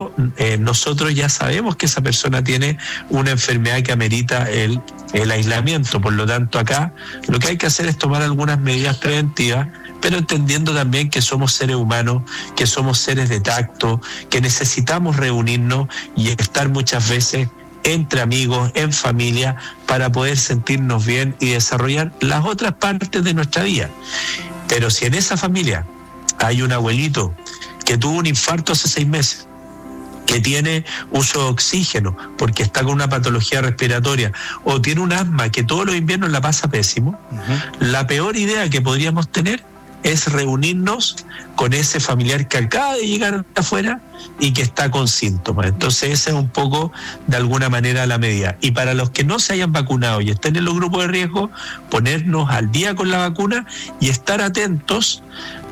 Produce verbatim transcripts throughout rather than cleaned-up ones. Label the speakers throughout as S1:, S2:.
S1: pero eh, nosotros ya sabemos que esa persona tiene una enfermedad que amerita el, el aislamiento. Por lo tanto, acá lo que hay que hacer es tomar algunas medidas preventivas, pero entendiendo también que somos seres humanos, que somos seres de tacto, que necesitamos reunirnos y estar muchas veces entre amigos, en familia, para poder sentirnos bien y desarrollar las otras partes de nuestra vida. Pero si en esa familia hay un abuelito que tuvo un infarto hace seis meses, que tiene uso de oxígeno porque está con una patología respiratoria, o tiene un asma que todos los inviernos la pasa pésimo, uh-huh. la peor idea que podríamos tener es reunirnos con ese familiar que acaba de llegar de afuera y que está con síntomas. Entonces esa es un poco, de alguna manera, la medida. Y para los que no se hayan vacunado y estén en los grupos de riesgo, ponernos al día con la vacuna y estar atentos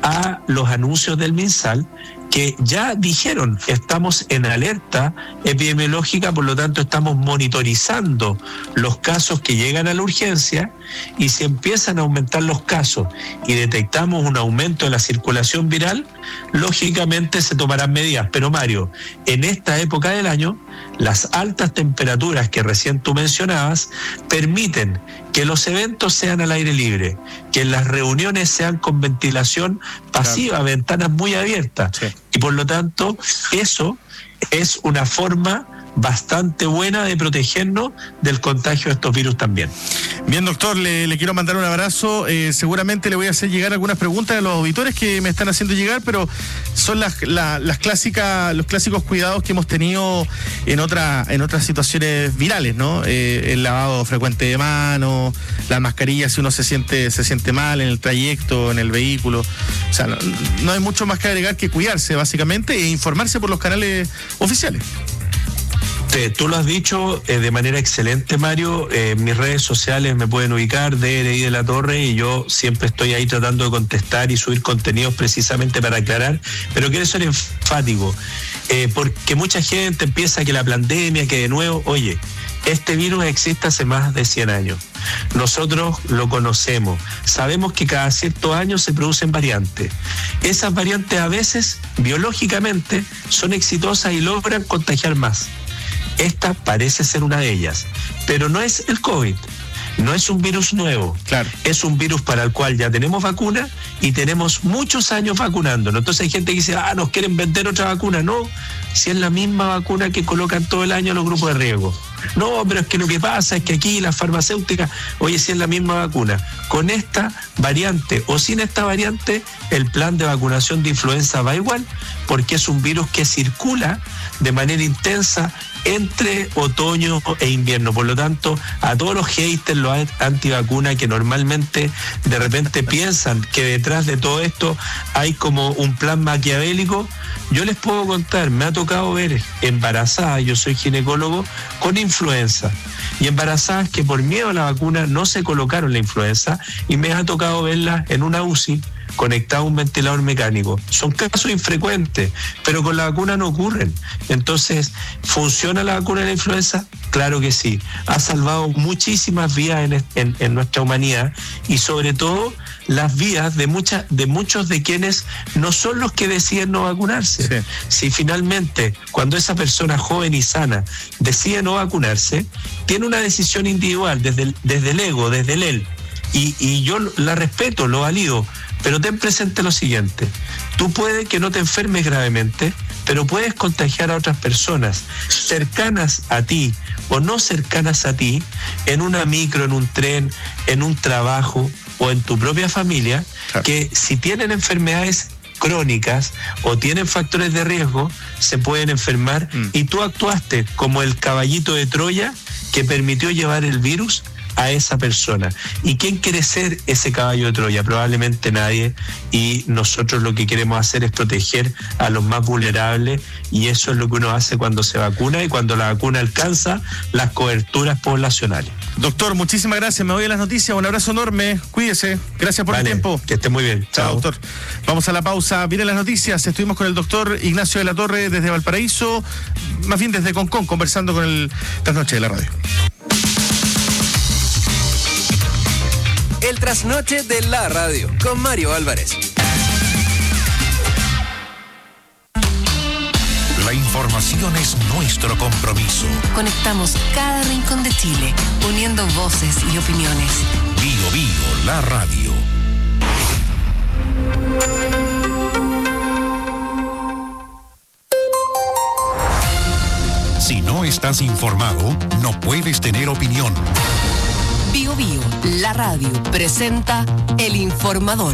S1: a los anuncios del MinSal, que ya dijeron, estamos en alerta epidemiológica, por lo tanto estamos monitorizando los casos que llegan a la urgencia, y si empiezan a aumentar los casos y detectamos un aumento de la circulación viral, lógicamente se tomarán medidas. Pero Mario, en esta época del año, las altas temperaturas que recién tú mencionabas permiten que los eventos sean al aire libre, que las reuniones sean con ventilación pasiva, claro. ventanas muy abiertas. Sí. Y por lo tanto, eso es una forma bastante buena de protegernos del contagio de estos virus también.
S2: Bien, doctor, le, le quiero mandar un abrazo. Eh, seguramente le voy a hacer llegar algunas preguntas a los auditores que me están haciendo llegar, pero son las, la, las clásicas, los clásicos cuidados que hemos tenido en otra, en otras situaciones virales, ¿no? Eh, el lavado frecuente de manos, la mascarilla si uno se siente, se siente mal en el trayecto, en el vehículo. O sea, no, no hay mucho más que agregar que cuidarse, básicamente, e informarse por los canales oficiales.
S1: Sí, tú lo has dicho eh, de manera excelente, Mario. Eh, en mis redes sociales me pueden ubicar, D R I de la Torre, y yo siempre estoy ahí tratando de contestar y subir contenidos precisamente para aclarar, pero quiero ser enfático, eh, porque mucha gente piensa que la pandemia, que de nuevo, oye, este virus existe hace más de cien años. Nosotros lo conocemos, sabemos que cada ciertos años se producen variantes. Esas variantes a veces, biológicamente, son exitosas y logran contagiar más. Esta parece ser una de ellas, pero no es el COVID, no es un virus nuevo,
S2: claro.
S1: Es un virus para el cual ya tenemos vacuna y tenemos muchos años vacunándonos. Entonces hay gente que dice, ah, nos quieren vender otra vacuna. No, si es la misma vacuna que colocan todo el año los grupos de riesgo. No, pero es que lo que pasa es que aquí las farmacéuticas, oye, si es la misma vacuna, con esta variante o sin esta variante, el plan de vacunación de influenza va igual, porque es un virus que circula de manera intensa entre otoño e invierno. Por lo tanto, a todos los haters, los antivacunas que normalmente de repente piensan que detrás de todo esto hay como un plan maquiavélico, yo les puedo contar, me ha tocado ver embarazadas, yo soy ginecólogo, con influenza, y embarazadas que por miedo a la vacuna no se colocaron la influenza, y me ha tocado verlas en una U C I conectado a un ventilador mecánico. Son casos infrecuentes, pero con la vacuna no ocurren. Entonces, ¿funciona la vacuna de la influenza? Claro que sí. Ha salvado muchísimas vidas en, en, en nuestra humanidad, y sobre todo las vidas de muchas, de muchos de quienes no son los que deciden no vacunarse. Sí. Si finalmente, cuando esa persona joven y sana decide no vacunarse, tiene una decisión individual desde el, desde el ego, desde el él, y, y yo la respeto, lo valido. Pero ten presente lo siguiente, tú puedes que no te enfermes gravemente, pero puedes contagiar a otras personas cercanas a ti o no cercanas a ti, en una micro, en un tren, en un trabajo o en tu propia familia, claro. Que si tienen enfermedades crónicas o tienen factores de riesgo, se pueden enfermar, mm. y tú actuaste como el caballito de Troya que permitió llevar el virus a esa persona. ¿Y quién quiere ser ese caballo de Troya? Probablemente nadie, y nosotros lo que queremos hacer es proteger a los más vulnerables, y eso es lo que uno hace cuando se vacuna y cuando la vacuna alcanza las coberturas poblacionales.
S2: Doctor, muchísimas gracias, me voy a las noticias, un abrazo enorme, cuídese, gracias por
S1: vale,
S2: el tiempo.
S1: Que esté muy bien.
S2: Chao, doctor. Vamos a la pausa, vienen las noticias, estuvimos con el doctor Ignacio de la Torre desde Valparaíso, más bien desde Concón, conversando con el Trasnoche de la Radio.
S3: El Trasnoche de la Radio, con Mario Álvarez.
S4: La información información es nuestro compromiso.
S5: Conectamos cada rincón de Chile, uniendo voces y opiniones.
S4: Bio Bio, la radio. Si no estás informado, no puedes tener opinión.
S5: Bio Bio, la radio, presenta El Informador.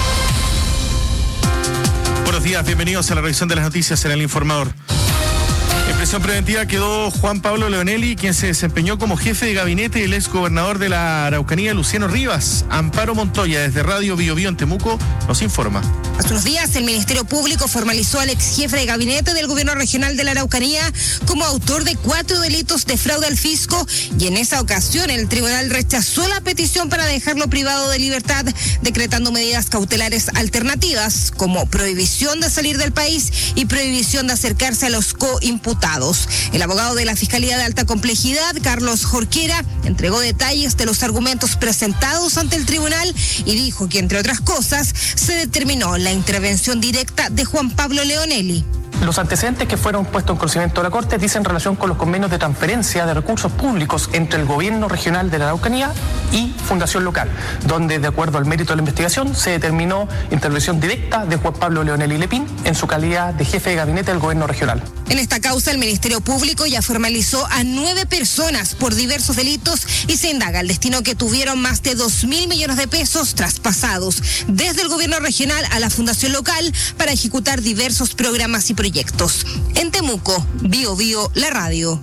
S2: Buenos días, bienvenidos a la revisión de las noticias en El Informador. En prisión preventiva quedó Juan Pablo Leonelli, quien se desempeñó como jefe de gabinete del ex gobernador de la Araucanía, Luciano Rivas. Amparo Montoya, desde Radio Bio Bio en Temuco, nos informa.
S6: Hace unos días, el Ministerio Público formalizó al ex jefe de gabinete del gobierno regional de la Araucanía como autor de cuatro delitos de fraude al fisco, y en esa ocasión el tribunal rechazó la petición para dejarlo privado de libertad, decretando medidas cautelares alternativas como prohibición de salir del país y prohibición de acercarse a los coimputados. El abogado de la Fiscalía de Alta Complejidad, Carlos Jorquera, entregó detalles de los argumentos presentados ante el tribunal y dijo que, entre otras cosas, se determinó la intervención directa de Juan Pablo Leonelli.
S7: Los antecedentes que fueron puestos en conocimiento de la Corte dicen relación con los convenios de transferencia de recursos públicos entre el gobierno regional de la Araucanía y Fundación Local, donde, de acuerdo al mérito de la investigación, se determinó intervención directa de Juan Pablo Leonelli Lepín en su calidad de jefe de gabinete del gobierno regional.
S6: En esta causa, el Ministerio Público ya formalizó a nueve personas por diversos delitos y se indaga el destino que tuvieron más de dos mil millones de pesos traspasados desde el gobierno regional a la Fundación Local para ejecutar diversos programas y proyectos. Proyectos. En Temuco, Bio Bio, la radio.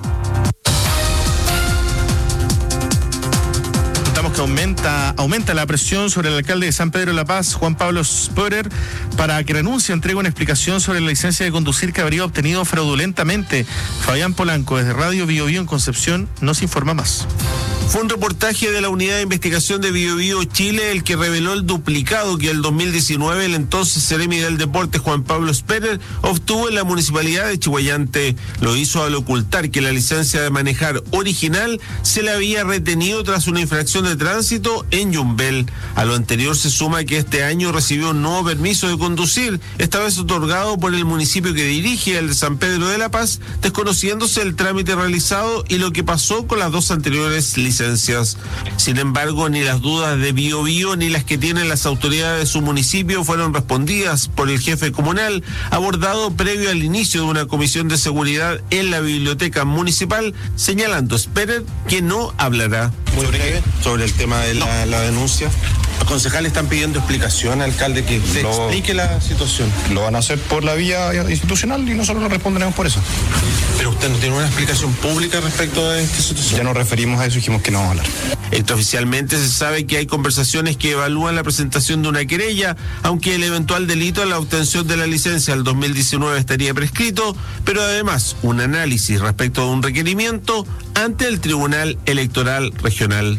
S2: Contamos que aumenta, aumenta la presión sobre el alcalde de San Pedro de la Paz, Juan Pablo Sporer, para que renuncie o entregue una explicación sobre la licencia de conducir que habría obtenido fraudulentamente. Fabián Polanco, desde Radio Bio Bio en Concepción, nos informa más.
S1: Fue un reportaje de la Unidad de Investigación de Bio Bio Chile el que reveló el duplicado que el dos mil diecinueve el entonces Seremi del Deporte Juan Pablo Sperer obtuvo en la Municipalidad de Chihuayante. Lo hizo al ocultar que la licencia de manejar original se le había retenido tras una infracción de tránsito en Yumbel. A lo anterior se suma que este año recibió un nuevo permiso de conducir, esta vez otorgado por el municipio que dirige, el de San Pedro de la Paz, desconociéndose el trámite realizado y lo que pasó con las dos anteriores licencias. Sin embargo, ni las dudas de Bio Bio ni las que tienen las autoridades de su municipio fueron respondidas por el jefe comunal, abordado previo al inicio de una comisión de seguridad en la biblioteca municipal, señalando Sperer que no hablará.
S8: Muy breve sobre el tema de la, no. la denuncia. Los concejales están pidiendo explicación al alcalde que se lo, explique la situación.
S9: Lo van a hacer por la vía institucional y nosotros lo responderemos por eso.
S8: Pero usted no tiene una explicación pública respecto a esta situación.
S9: Ya nos referimos a eso y dijimos que no vamos a hablar.
S1: Extraoficialmente se sabe que hay conversaciones que evalúan la presentación de una querella, aunque el eventual delito a la obtención de la licencia del dos mil diecinueve estaría prescrito, pero además un análisis respecto a un requerimiento ante el Tribunal Electoral Regional.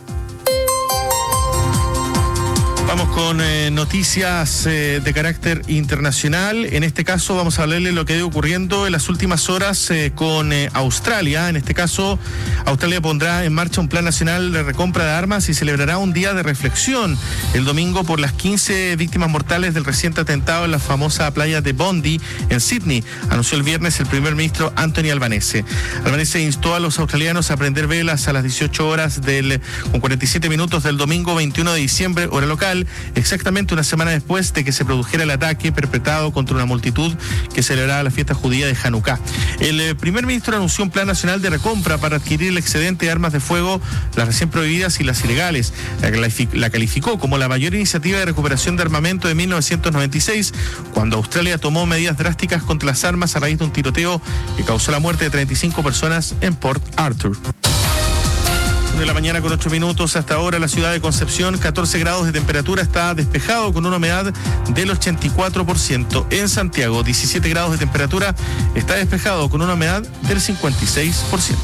S2: Vamos con eh, noticias eh, de carácter internacional. En este caso vamos a hablarle de lo que ha ido ocurriendo en las últimas horas eh, con eh, Australia. En este caso, Australia pondrá en marcha un plan nacional de recompra de armas y celebrará un día de reflexión el domingo por las quince víctimas mortales del reciente atentado en la famosa playa de Bondi en Sydney, anunció el viernes el primer ministro Anthony Albanese. Albanese instó a los australianos a prender velas a las dieciocho horas del, con cuarenta y siete minutos del domingo veintiuno de diciembre, hora local, exactamente una semana después de que se produjera el ataque perpetrado contra una multitud que celebraba la fiesta judía de Hanukkah. El eh, primer ministro anunció un plan nacional de recompra para adquirir el excedente de armas de fuego, las recién prohibidas y las ilegales. La, la calificó como la mayor iniciativa de recuperación de armamento de mil novecientos noventa y seis, cuando Australia tomó medidas drásticas contra las armas a raíz de un tiroteo que causó la muerte de treinta y cinco personas en Port Arthur. De la mañana con ocho minutos. Hasta ahora la ciudad de Concepción, catorce grados de temperatura, está despejado con una humedad del ochenta y cuatro por ciento. En Santiago, diecisiete grados de temperatura, está despejado con una humedad del cincuenta y seis por ciento.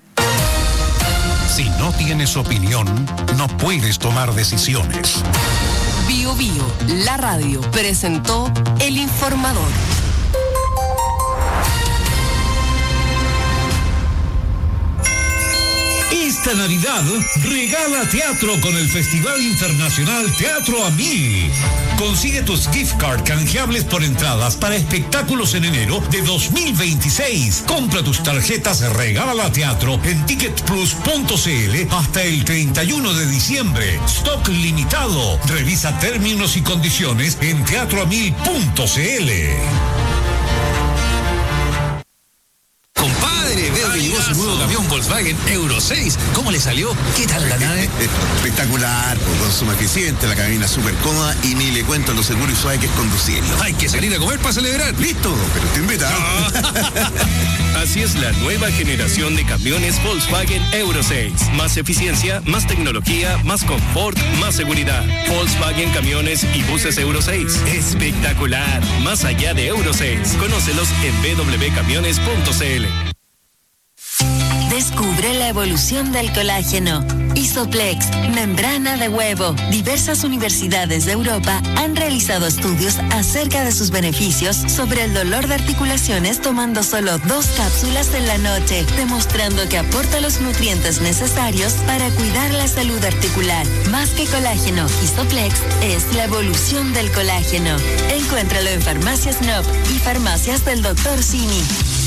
S4: Si no tienes opinión, no puedes tomar decisiones.
S5: Bio Bio, la radio, presentó El Informador.
S10: Esta Navidad, regala teatro con el Festival Internacional Teatro a Mil. Consigue tus gift card canjeables por entradas para espectáculos en enero de dos mil veintiséis. Compra tus tarjetas Regala Teatro en ticket plus punto c l hasta el treinta y uno de diciembre. Stock limitado. Revisa términos y condiciones en teatro a mil punto c l.
S11: Compadre, veo que llegó su nuevo camión Volkswagen Euro seis. ¿Cómo le salió? ¿Qué tal la nave?
S12: Espectacular, consumo eficiente, la cabina súper cómoda y ni le cuento lo seguro y suave que es conducirlo.
S11: Hay que salir a comer para celebrar.
S12: Listo, pero te invita.
S13: No. Así es la nueva generación de camiones Volkswagen Euro seis. Más eficiencia, más tecnología, más confort, más seguridad. Volkswagen Camiones y Buses Euro seis. Espectacular. Más allá de Euro seis. Conócelos en b w camiones punto c l.
S14: Descubre la evolución del colágeno. Isoplex, membrana de huevo. Diversas universidades de Europa han realizado estudios acerca de sus beneficios sobre el dolor de articulaciones tomando solo dos cápsulas en la noche, demostrando que aporta los nutrientes necesarios para cuidar la salud articular. Más que colágeno, Isoplex es la evolución del colágeno. Encuéntralo en Farmacias N O P y Farmacias del doctor Simi.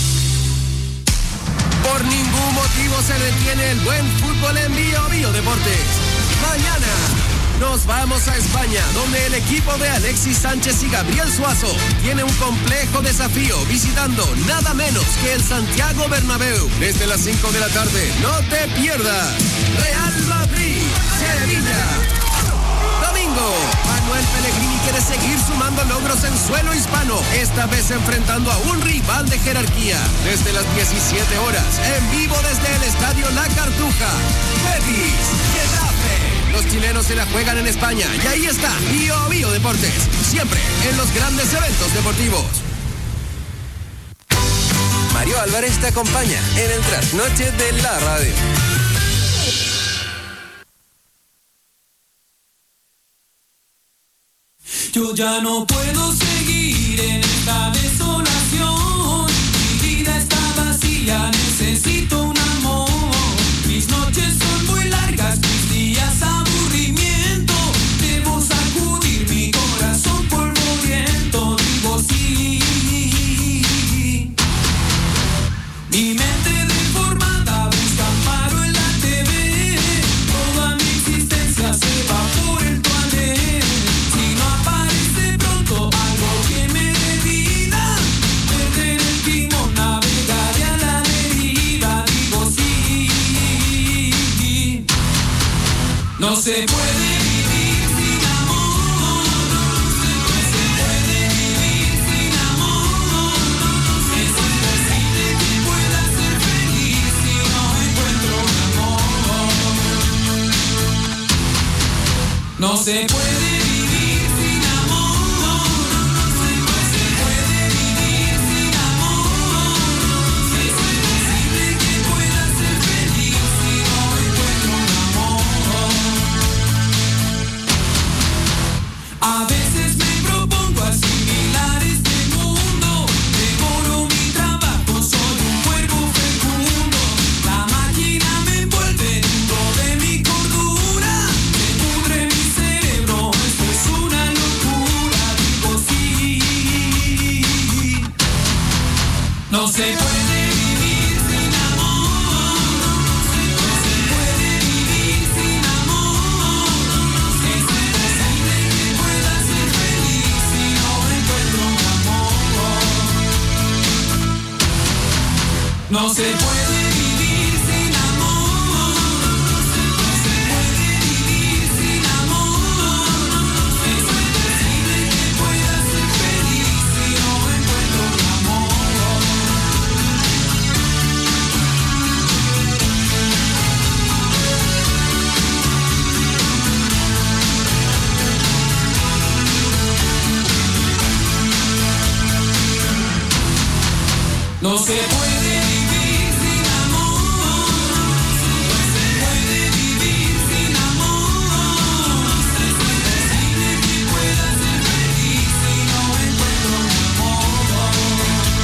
S3: Por ningún motivo se detiene el buen fútbol en Bio Bio Deportes. Mañana nos vamos a España, donde el equipo de Alexis Sánchez y Gabriel Suazo tiene un complejo desafío visitando nada menos que el Santiago Bernabéu. Desde las cinco de la tarde, no te pierdas. Real Madrid, Sevilla. Domingo, Manuel Pellegrini quiere seguir sumando logros en suelo hispano, esta vez enfrentando a un rival de jerarquía. Desde las diecisiete horas, en vivo desde el Estadio La Cartuja. Betis, Getafe. Los chilenos se la juegan en España y ahí está Bio Bio Deportes, siempre en los grandes eventos deportivos. Mario Álvarez te acompaña en el trasnoche de la radio.
S15: Yo ya no puedo seguir en esta desolación. Mi vida está vacía, necesito un amor. Mis noches son muy largas, mis días aburrimiento. Debo sacudir mi corazón polvoriento. Digo sí. Mi mente deformada busca amparo en la T V. Toda mi existencia se va por el toilet. Si no aparece pronto algo que me dé vida, perder el timón, navegaré a la deriva. Digo sí. No se puede vivir sin amor. No se puede vivir sin amor. Es imposible que pueda ser feliz si no encuentro un amor. No se puede vivir sin amor. No se puede vivir sin amor. Es imposible que pueda ser feliz si no encuentro un amor. A veces me propongo asimilar este mundo. Devoro mi trabajo, soy un cuervo fecundo. La máquina me envuelve dentro de mi cordura. Me pudre mi cerebro, esto es una locura. Digo sí. No se puede vivir sin amor. No se puede vivir sin amor. Es imposible que pueda ser feliz si no encuentro un amor. No se puede vivir sin amor. No se puede vivir sin amor. Es imposible que pueda ser feliz si no encuentro un amor. No se puede vivir sin amor. No se puede vivir sin amor. Es imposible que pueda ser feliz si no encuentro un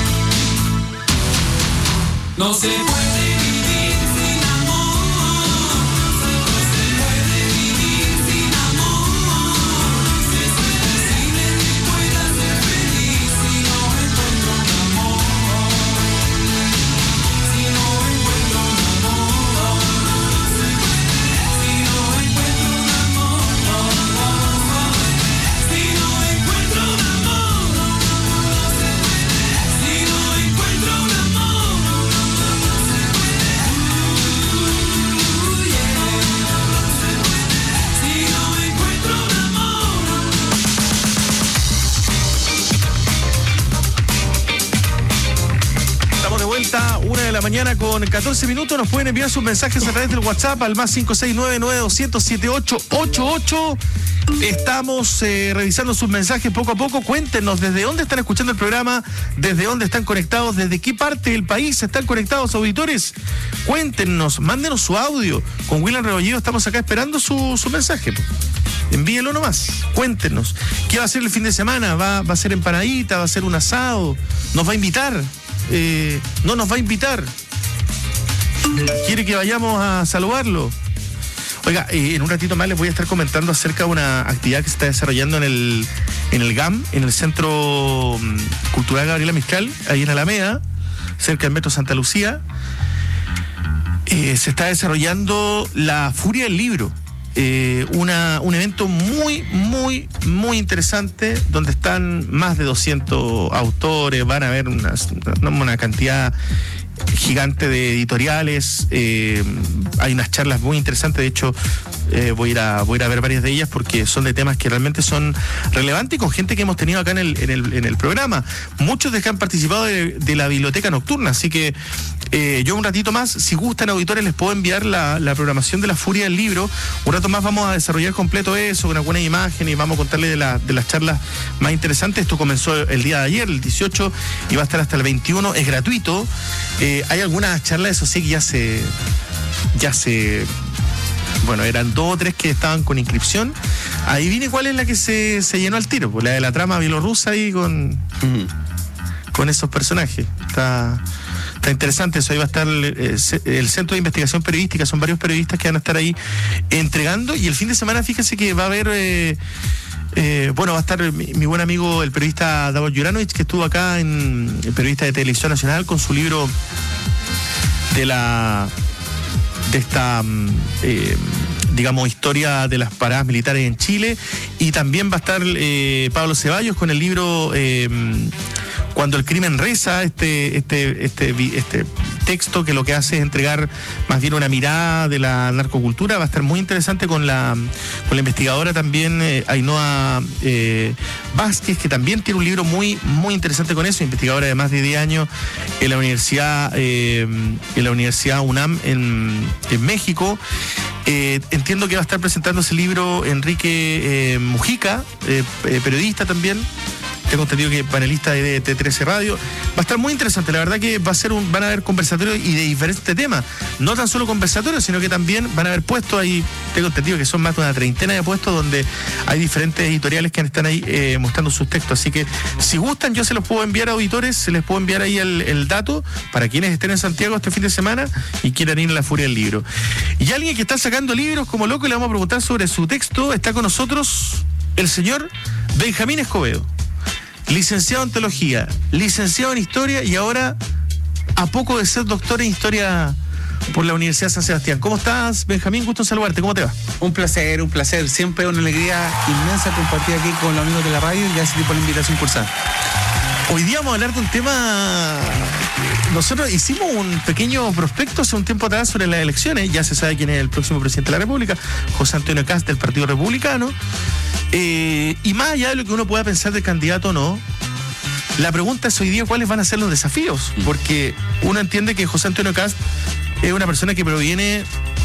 S15: amor. No se puede vivir sin amor.
S2: esta una de la mañana con catorce minutos. Nos pueden enviar sus mensajes a través del WhatsApp al más cinco seis nueve nueve dos cero cero siete ocho ocho ocho. Estamos eh, revisando sus mensajes poco a poco. Cuéntenos desde dónde están escuchando el programa, desde dónde están conectados, desde qué parte del país están conectados, auditores. Cuéntenos, mándenos su audio. Con William Rebolledo estamos acá esperando su, su mensaje. Envíelo nomás, cuéntenos. ¿Qué va a ser el fin de semana? ¿Va, va a ser empanadita? ¿Va a ser un asado? ¿Nos va a invitar? Eh, ¿No nos va a invitar? ¿Quiere que vayamos a saludarlo? Oiga, eh, en un ratito más les voy a estar comentando acerca de una actividad que se está desarrollando en el, en el G A M, en el Centro Cultural Gabriela Mistral, ahí en Alameda, cerca del Metro Santa Lucía. Eh, se está desarrollando la Furia del Libro. Eh, una, un evento muy, muy, muy interesante, donde están más de doscientos autores, van a haber una, una cantidad gigante de editoriales, eh, hay unas charlas muy interesantes, de hecho eh, voy, a ir a, voy a ir a ver varias de ellas porque son de temas que realmente son relevantes y con gente que hemos tenido acá en el, en el, en el programa, muchos de que han participado de, de la biblioteca nocturna, así que eh, yo un ratito más, si gustan auditores, les puedo enviar la, la programación de la Furia del Libro. Un rato más vamos a desarrollar completo eso, con algunas imágenes, y vamos a contarles de, la, de las charlas más interesantes. Esto comenzó el día de ayer, el dieciocho, y va a estar hasta el veintiuno, es gratuito. Eh, hay algunas charlas, eso sí, que ya se, ya se, bueno, eran dos o tres que estaban con inscripción. Ahí viene cuál es la que se, se llenó al tiro, pues la de la trama bielorrusa ahí con, uh-huh. con esos personajes. Está, está interesante eso. Ahí va a estar el, el Centro de Investigación Periodística, son varios periodistas que van a estar ahí entregando, y el fin de semana fíjense que va a haber... Eh, Eh, bueno, va a estar mi, mi buen amigo el periodista Davor Juranovic, que estuvo acá, en el periodista de Televisión Nacional, con su libro de la de esta eh, digamos historia de las paradas militares en Chile, y también va a estar eh, Pablo Ceballos con el libro eh, Cuando el crimen reza, este este este este texto que lo que hace es entregar más bien una mirada de la narcocultura. Va a estar muy interesante con la con la investigadora también eh, Ainhoa eh, Vázquez, que también tiene un libro muy muy interesante con eso, investigadora de más de diez años en la universidad eh, en la Universidad UNAM en, en México. Eh, entiendo que va a estar presentando ese libro Enrique eh, Mujica, eh, eh, periodista también. Tengo entendido que panelista de T trece Radio. Va a estar muy interesante, la verdad que va a ser un, van a haber conversatorios y de diferentes temas. No tan solo conversatorios, sino que también van a haber puestos ahí, tengo entendido que son más de una treintena de puestos donde hay diferentes editoriales que están ahí eh, mostrando sus textos. Así que si gustan, yo se los puedo enviar a auditores, se les puedo enviar ahí el, el dato para quienes estén en Santiago este fin de semana y quieran ir a la Furia del Libro. Y alguien que está sacando libros como loco, le vamos a preguntar sobre su texto. Está con nosotros el señor Benjamín Escobedo, licenciado en teología, licenciado en historia y ahora a poco de ser doctor en historia por la Universidad San Sebastián. ¿Cómo estás, Benjamín? Gusto en saludarte. ¿Cómo te va?
S16: Un placer, un placer. Siempre una alegría inmensa compartir aquí con los amigos de la radio y gracias por la invitación cursada.
S2: Hoy día vamos a hablar de un tema. Nosotros hicimos un pequeño prospecto hace un tiempo atrás sobre las elecciones. Ya se sabe quién es el próximo presidente de la República, José Antonio Kast, del Partido Republicano. Eh, y más allá de lo que uno pueda pensar del candidato o no, la pregunta es hoy día cuáles van a ser los desafíos. Porque uno entiende que José Antonio Kast es una persona que proviene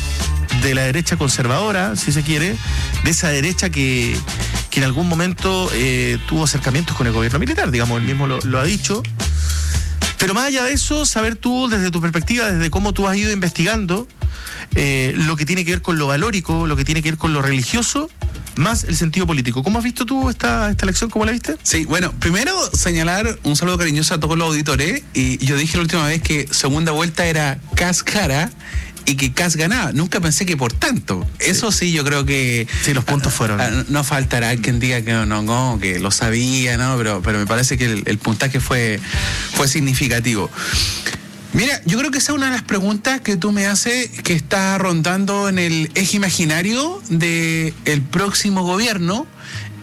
S2: de la derecha conservadora, si se quiere, de esa derecha que, que en algún momento eh, tuvo acercamientos con el gobierno militar, digamos, él mismo lo, lo ha dicho. Pero más allá de eso, saber tú, desde tu perspectiva, desde cómo tú has ido investigando eh, lo que tiene que ver con lo valórico, lo que tiene que ver con lo religioso, más el sentido político. ¿Cómo has visto tú esta, esta elección? ¿Cómo la viste?
S16: Sí, bueno, primero señalar un saludo cariñoso a todos los auditores. Y yo dije la última vez que segunda vuelta era Kast cara y que Kast ganaba. Nunca pensé que por tanto. Sí. Eso sí, yo creo que...
S2: Sí, los puntos fueron...
S16: A, no faltará quien diga que no, no, que lo sabía, ¿no? Pero, pero me parece que el, el puntaje fue, fue significativo. Mira, yo creo que esa es una de las preguntas que tú me haces que está rondando en el eje imaginario del próximo gobierno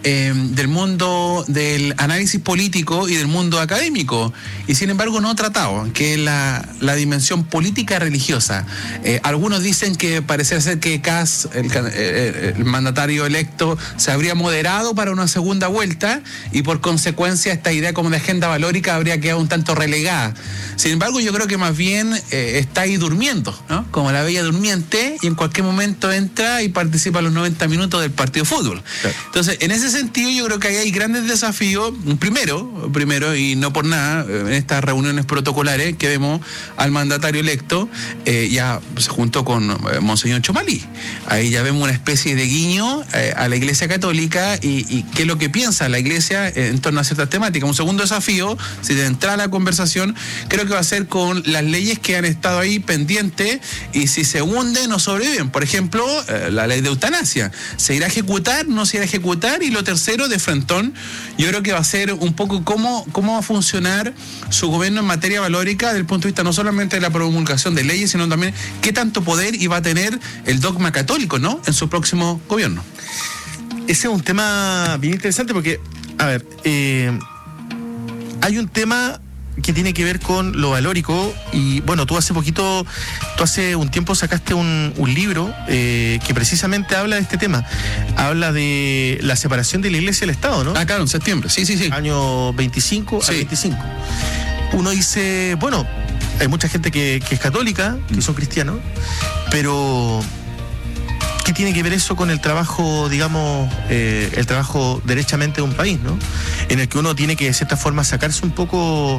S16: eh, del mundo del análisis político y del mundo académico, y sin embargo no tratado, que es la, la dimensión política religiosa. Eh, algunos dicen que parece ser que Kast, el, el, el mandatario electo, se habría moderado para una segunda vuelta y por consecuencia esta idea como de agenda valórica habría quedado un tanto relegada. Sin embargo, yo creo que más bien eh, está ahí durmiendo, ¿no? Como la bella durmiente, y en cualquier momento entra y participa a los noventa minutos del partido de fútbol. Claro. Entonces, en ese sentido, yo creo que ahí hay grandes desafíos. Primero, primero y no por nada, en estas reuniones protocolares que vemos al mandatario electo, eh, ya se juntó con eh, Monseñor Chomalí. Ahí ya vemos una especie de guiño eh, a la Iglesia Católica y, y qué es lo que piensa la Iglesia eh, en torno a ciertas temáticas. Un segundo desafío, si de entrar a la conversación, creo que va a ser con las leyes que han estado ahí pendientes y si se hunden o sobreviven. Por ejemplo, eh, la ley de eutanasia. ¿Se irá a ejecutar? ¿No se irá a ejecutar? Y lo tercero, de frentón, yo creo que va a ser un poco cómo, cómo va a funcionar su gobierno en materia valórica desde el punto de vista no solamente de la promulgación de leyes, sino también qué tanto poder iba a tener el dogma católico, ¿no?, en su próximo gobierno.
S2: Ese es un tema bien interesante porque, a ver, eh, hay un tema que tiene que ver con lo valórico y bueno, tú hace poquito, tú hace un tiempo sacaste un, un libro eh, que precisamente habla de este tema, habla de la separación de la Iglesia y el Estado, ¿no?
S16: Ah, claro, en septiembre, sí, sí, sí.
S2: Año veinticinco
S16: sí.
S2: al veinticinco. Uno dice, bueno, hay mucha gente que, que es católica, que son cristianos, pero ¿qué tiene que ver eso con el trabajo, digamos, eh, el trabajo derechamente de un país, ¿no? En el que uno tiene que, de cierta forma, sacarse un poco,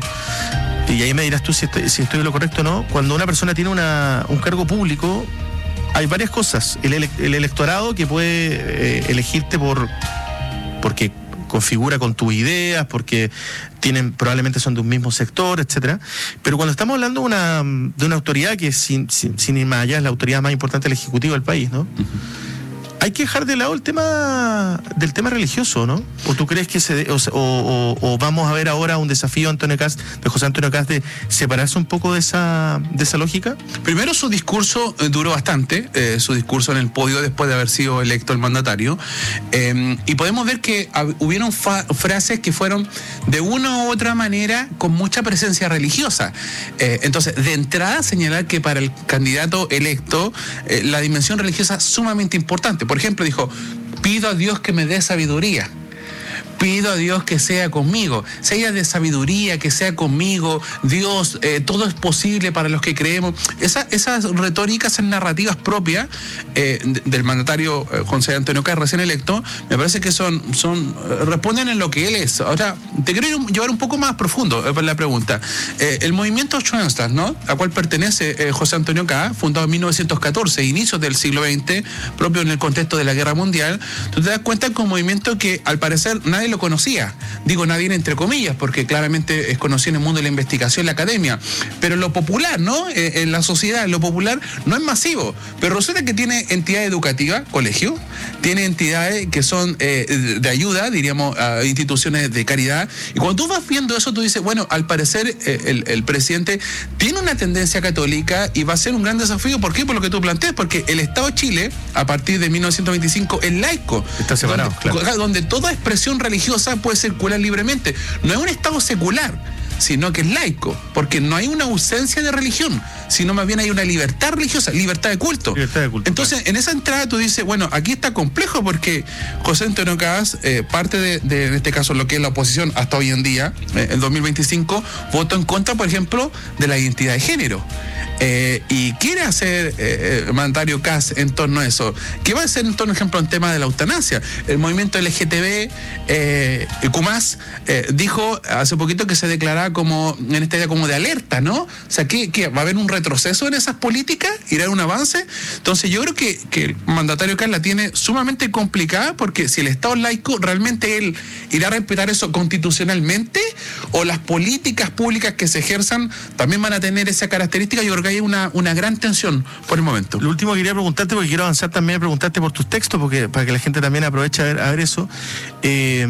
S2: y ahí me dirás tú si estoy, si estoy en lo correcto o no, cuando una persona tiene una, un cargo público, hay varias cosas. El, ele, el electorado que puede eh, elegirte por porque configura con tus ideas, porque tienen, probablemente son de un mismo sector, etcétera. Pero cuando estamos hablando de una, de una autoridad que sin, sin, sin ir más allá es la autoridad más importante del Ejecutivo del país, ¿no? Uh-huh. Hay que dejar de lado el tema del tema religioso, ¿no? ¿O tú crees que se de, o, o, o vamos a ver ahora un desafío Antonio Kast, de José Antonio Kast, de separarse un poco de esa de esa lógica?
S16: Primero, su discurso eh, duró bastante, eh, su discurso en el podio después de haber sido electo el mandatario, eh, y podemos ver que hab, hubieron fa, frases que fueron de una u otra manera con mucha presencia religiosa. Eh, entonces, de entrada, señalar que para el candidato electo eh, la dimensión religiosa es sumamente importante. Por ejemplo, dijo, pido a Dios que me dé sabiduría. Pido a Dios que sea conmigo, sea de sabiduría, que sea conmigo, Dios, eh, todo es posible para los que creemos. Esa, esas retóricas, esas narrativas propias eh, del mandatario eh, José Antonio Kast, recién electo, me parece que son, son responden en lo que él es. Ahora, te quiero llevar un poco más profundo eh, para la pregunta. Eh, el movimiento Schoenstatt, ¿no?, a cual pertenece eh, José Antonio Kast, fundado en mil novecientos catorce, inicios del siglo veinte, propio en el contexto de la Guerra Mundial, tú te das cuenta que es un movimiento que al parecer nadie lo conocía, digo nadie entre comillas, porque claramente es conocido en el mundo de la investigación, la academia, pero lo popular, ¿no?, eh, en la sociedad, lo popular no es masivo, pero resulta que tiene entidades educativas, colegios, tiene entidades que son eh, de ayuda, diríamos, a instituciones de caridad, y cuando tú vas viendo eso, tú dices, bueno, al parecer eh, el, el presidente tiene una tendencia católica y va a ser un gran desafío. ¿Por qué? Por lo que tú planteas, porque el Estado de Chile, a partir de mil novecientos veinticinco, es laico.
S2: Está separado,
S16: donde,
S2: claro.
S16: Donde toda expresión religiosa puede circular libremente. No es un Estado secular, sino que es laico, porque no hay una ausencia de religión, sino más bien hay una libertad religiosa, libertad de culto.
S2: Libertad de culto.
S16: Entonces, claro, en esa entrada tú dices, bueno, aquí está complejo porque José Antonio Kast, eh, parte de, de, en este caso, lo que es la oposición hasta hoy en día, eh, en dos mil veinticinco, votó en contra, por ejemplo, de la identidad de género. Eh, y quiere hacer eh, el mandatario Kast en torno a eso. ¿Qué va a hacer en torno, por ejemplo, en tema de la eutanasia? El movimiento L G T B, eh, Q más, eh, dijo hace poquito que se declaraba como, en esta idea como de alerta, ¿no? O sea, ¿qué, qué, ¿va a haber un retroceso en esas políticas? ¿Irá un avance? Entonces yo creo que, que el mandatario Kast la tiene sumamente complicada, porque si el Estado es laico, ¿realmente él irá a respetar eso constitucionalmente? ¿O las políticas públicas que se ejerzan también van a tener esa característica? Yo creo que hay una, una gran tensión por el momento.
S2: Lo último que quería preguntarte, porque quiero avanzar también a preguntarte por tus textos, porque para que la gente también aproveche a ver, a ver eso. Eh,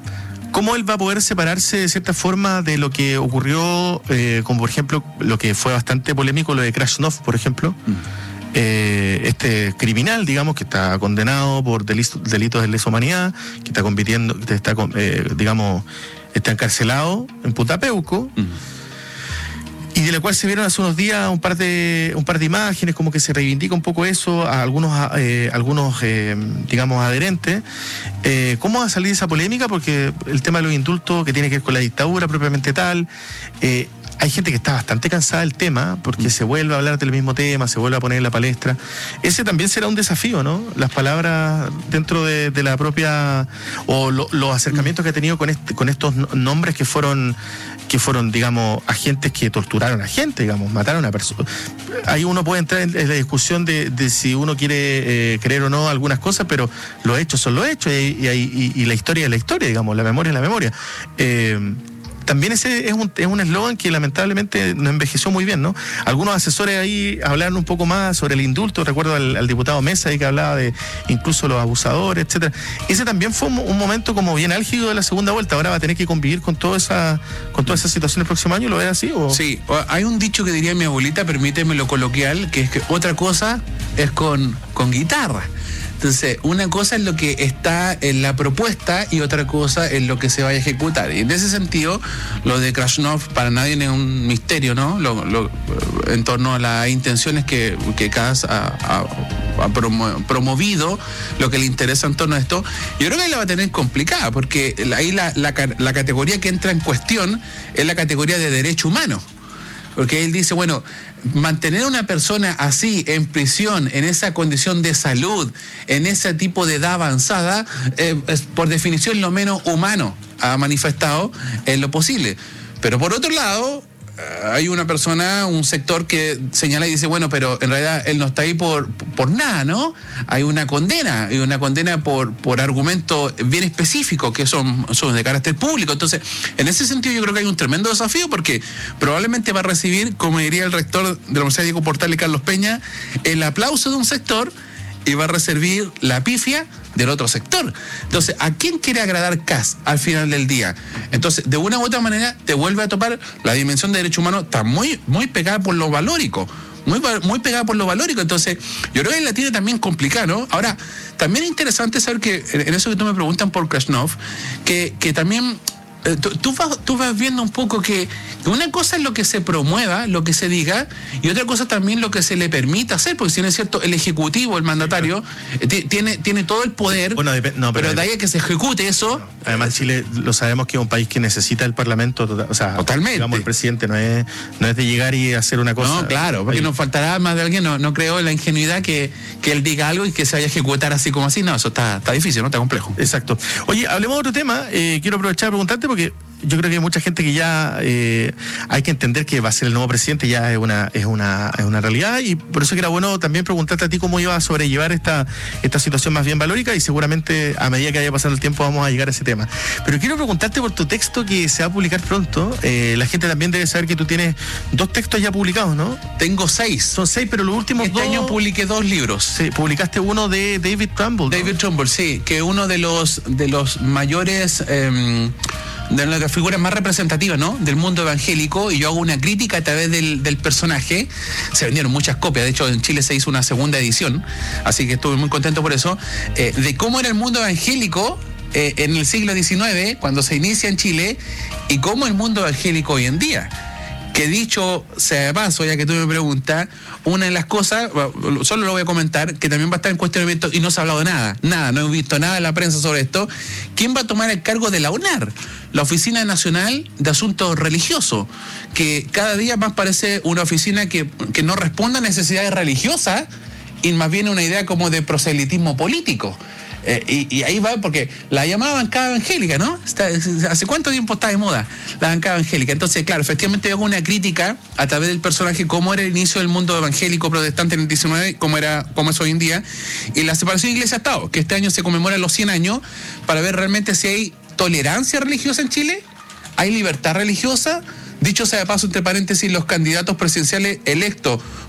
S2: ¿Cómo él va a poder separarse de cierta forma de lo que ocurrió, eh, como por ejemplo, lo que fue bastante polémico, lo de Krasnov, por ejemplo? Mm. eh, este criminal, digamos, que está condenado por delitos, delitos de lesa humanidad, que está compitiendo, que está, eh, digamos, está encarcelado en Putapeuco. Uh-huh. Y de la cual se vieron hace unos días un par de un par de imágenes, como que se reivindica un poco eso a algunos eh, algunos eh, digamos adherentes. Eh, ¿Cómo va a salir esa polémica? Porque el tema de los indultos, que tiene que ver con la dictadura propiamente tal, eh, hay gente que está bastante cansada del tema, porque mm. se vuelve a hablar del mismo tema, se vuelve a poner en la palestra. Ese también será un desafío, ¿no? Las palabras dentro de, de la propia, o lo, los acercamientos que ha tenido con este, con estos nombres que fueron que fueron, digamos, agentes que torturaron a gente, digamos, mataron a personas. Ahí uno puede entrar en, en la discusión de, de si uno quiere eh, creer o no algunas cosas, pero los hechos son los hechos y, y, y, y la historia es la historia, digamos, la memoria es la memoria. Eh, También ese es un es un eslogan que lamentablemente no envejeció muy bien, ¿no? Algunos asesores ahí hablaron un poco más sobre el indulto. Recuerdo al, al diputado Mesa ahí que hablaba de incluso los abusadores, etcétera. Ese también fue un, un momento como bien álgido de la segunda vuelta. Ahora va a tener que convivir con toda esa con toda esa situación el próximo año. ¿Lo ves así? ¿O?
S16: Sí, hay un dicho que diría mi abuelita, permíteme lo coloquial, que es que otra cosa es con, con guitarra. Entonces, una cosa es lo que está en la propuesta y otra cosa es lo que se vaya a ejecutar. Y en ese sentido, lo de Krasnov para nadie es un misterio, ¿no? Lo, lo, en torno a las intenciones que, que Kass ha, ha, ha promo, promovido, lo que le interesa en torno a esto. Yo creo que ahí la va a tener complicada, porque ahí la, la, la categoría que entra en cuestión es la categoría de derecho humano. Porque él dice, bueno, mantener a una persona así en prisión, en esa condición de salud, en ese tipo de edad avanzada, eh, es por definición lo menos humano ha manifestado en lo posible. Pero por otro lado, hay una persona, un sector que señala y dice, bueno, pero en realidad él no está ahí por, por nada, ¿no? Hay una condena, hay una condena por, por argumentos bien específicos que son, son de carácter público. Entonces, en ese sentido yo creo que hay un tremendo desafío porque probablemente va a recibir, como diría el rector de la Universidad Diego Portales, Carlos Peña, el aplauso de un sector y va a recibir la pifia del otro sector. Entonces, ¿a quién quiere agradar Kass al final del día? Entonces, de una u otra manera, te vuelve a topar la dimensión de derecho humano, está muy, muy pegada por lo valórico, muy, muy pegada por lo valórico. Entonces, yo creo que la tiene también complicada, ¿no? Ahora, también es interesante saber que, en eso que tú me preguntan por Krasnov, que, que también eh, tú, tú, vas, tú vas viendo un poco que, que una cosa es lo que se promueva, lo que se diga, y otra cosa también lo que se le permita hacer, porque si no es cierto, el ejecutivo, el mandatario, eh, t- tiene, tiene todo el poder, bueno, dep- no, pero, pero de ahí a que se ejecute eso.
S2: No. Además, Chile lo sabemos que es un país que necesita el Parlamento, tota- o sea,
S16: totalmente.
S2: Digamos, el presidente no es, no es de llegar y hacer una cosa.
S16: No, claro, porque ahí nos faltará más de alguien, no, no creo en la ingenuidad que, que él diga algo y que se vaya a ejecutar así como así. No, eso está, está difícil, ¿no? Está complejo.
S2: Exacto. Oye, hablemos de otro tema. Eh, quiero aprovechar a preguntarte porque yo creo que hay mucha gente que ya eh, hay que entender que va a ser el nuevo presidente, ya es una es una es una realidad, y por eso que era bueno también preguntarte a ti cómo iba a sobrellevar esta esta situación más bien valórica, y seguramente a medida que vaya pasando el tiempo vamos a llegar a ese tema. Pero quiero preguntarte por tu texto que se va a publicar pronto. Eh, la gente también debe saber que tú tienes dos textos ya publicados, ¿no?
S16: Tengo seis.
S2: Son seis, pero los últimos
S16: este
S2: dos...
S16: Este año publiqué dos libros.
S2: Sí, publicaste uno de David Trumbull, ¿no?
S16: David Trumbull, sí, que uno de los de los mayores... Eh, de las figuras más representativas, ¿no? Del mundo evangélico, y yo hago una crítica a través del, del personaje. Se vendieron muchas copias, de hecho en Chile se hizo una segunda edición, así que estuve muy contento por eso, eh, de cómo era el mundo evangélico eh, en el siglo diecinueve, cuando se inicia en Chile, y cómo el mundo evangélico hoy en día. Que dicho sea de paso, ya que tú me preguntas, una de las cosas, solo lo voy a comentar, que también va a estar en cuestionamiento y no se ha hablado de nada, nada, no he visto nada en la prensa sobre esto. ¿Quién va a tomar el cargo de la U N A R? La Oficina Nacional de Asuntos Religiosos, que cada día más parece una oficina que, que no responde a necesidades religiosas y más bien una idea como de proselitismo político. Eh, y, y ahí va, porque la llamada bancada evangélica, ¿no? Está, ¿hace cuánto tiempo está de moda la bancada evangélica? Entonces, claro, efectivamente yo hago una crítica a través del personaje, cómo era el inicio del mundo evangélico protestante en el diecinueve, cómo era, cómo es hoy en día, y la separación Iglesia-Estado, que este año se conmemora los cien años, para ver realmente si hay tolerancia religiosa en Chile, hay libertad religiosa. Dicho sea de paso, entre paréntesis, los candidatos presidenciales electos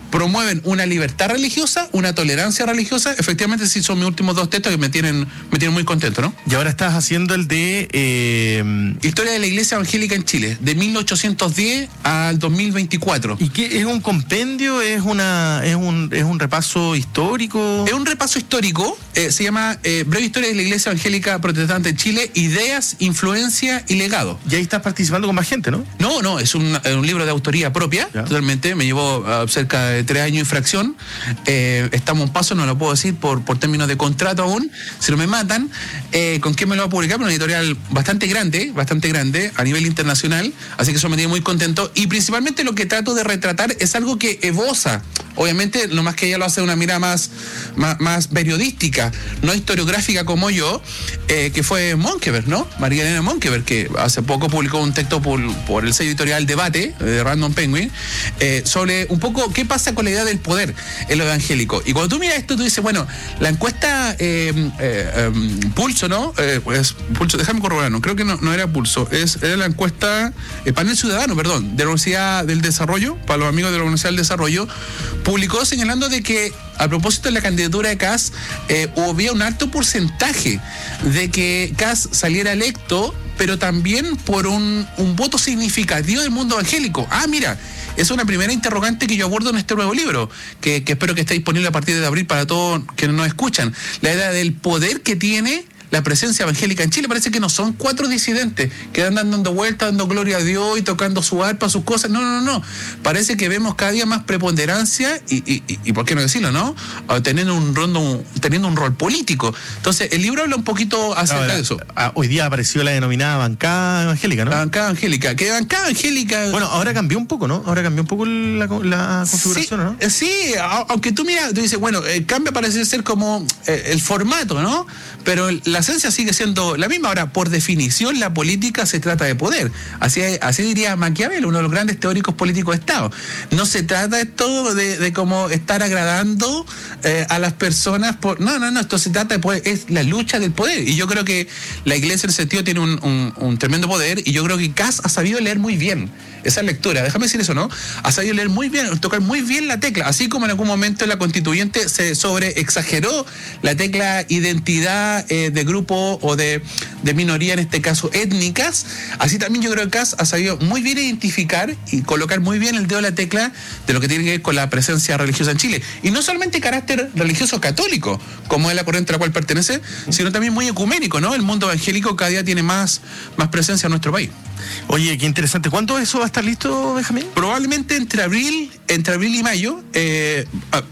S16: promueven una libertad religiosa, una tolerancia religiosa. Efectivamente, sí son mis últimos dos textos que me tienen, me tienen muy contento, ¿no?
S2: Y ahora estás haciendo el de... Eh...
S16: Historia de la Iglesia Evangélica en Chile, de mil ochocientos diez al dos mil veinticuatro.
S2: ¿Y qué es un compendio? ¿Es una es un es un repaso histórico?
S16: Es un repaso histórico, eh, se llama eh, Breve Historia de la Iglesia Evangélica Protestante en Chile, Ideas, Influencia y Legado.
S2: Y ahí estás participando con más gente, ¿no?
S16: No, no, es un, un libro de autoría propia, ya. Totalmente, me llevó uh, cerca de tres años y fracción. Eh, estamos a un paso, no lo puedo decir por, por términos de contrato aún, si no me matan. Eh, ¿Con quién me lo va a publicar? Una editorial bastante grande, bastante grande a nivel internacional, así que eso me tiene muy contento. Y principalmente lo que trato de retratar es algo que esboza, obviamente, no más que ella lo hace de una mirada más, más, más periodística, no historiográfica como yo, eh, que fue Monkeberg, ¿no? María Elena Monkeberg, que hace poco publicó un texto por, por el sello editorial Debate, de Random Penguin, eh, sobre un poco qué pasa con la idea del poder en lo evangélico. Y cuando tú miras esto, tú dices, bueno, la encuesta eh, eh, eh, Pulso, ¿no? Eh, pues, Pulso, déjame corroborar, no, creo que no, no era Pulso, es, era la encuesta eh, Panel Ciudadano, perdón, de la Universidad del Desarrollo, para los amigos de la Universidad del Desarrollo, publicó señalando de que a propósito de la candidatura de Kast, eh, había un alto porcentaje de que Kast saliera electo, pero también por un, un voto significativo del mundo evangélico. Ah, mira, es una primera interrogante que yo abordo en este nuevo libro, que, que espero que esté disponible a partir de abril para todos quienes nos escuchan. La idea del poder que tiene la presencia evangélica en Chile. Parece que no son cuatro disidentes que andan dando vueltas, dando gloria a Dios y tocando su arpa, sus cosas. No, no, no. Parece que vemos cada día más preponderancia y, y, y, y ¿por qué no decirlo, no? Teniendo un, rondo, teniendo un rol político. Entonces, el libro habla un poquito acerca
S2: no,
S16: de eso.
S2: Hoy día apareció la denominada bancada evangélica, ¿no?
S16: La bancada evangélica. Que bancada evangélica...
S2: Bueno, ahora cambió un poco, ¿no? Ahora cambió un poco la, la configuración,
S16: sí,
S2: ¿no?
S16: Sí, aunque tú miras, tú dices, bueno, eh, cambia parece ser como eh, el formato, ¿no? Pero la esencia sigue siendo la misma. Ahora, por definición, la política se trata de poder. Así, así diría Maquiavelo, uno de los grandes teóricos políticos de Estado. No se trata esto de, de como estar agradando eh, a las personas. Por, no, no, no, esto se trata de poder, es la lucha del poder. Y yo creo que la Iglesia en ese sentido tiene un, un, un tremendo poder, y yo creo que Kast ha sabido leer muy bien esa lectura. Déjame decir eso, ¿no? Ha sabido leer muy bien, tocar muy bien la tecla, así como en algún momento en la constituyente se sobre exageró la tecla identidad eh, de grupo o de, de minoría, en este caso étnicas. Así también yo creo que Kast ha sabido muy bien identificar y colocar muy bien el dedo en la tecla de lo que tiene que ver con la presencia religiosa en Chile. Y no solamente carácter religioso católico, como es la corriente a la cual pertenece, sino también muy ecuménico, ¿no? El mundo evangélico cada día tiene más, más presencia en nuestro país.
S2: Oye, qué interesante. ¿Cuándo eso va a estar listo, Benjamín?
S16: Probablemente entre abril, entre abril y mayo. Eh,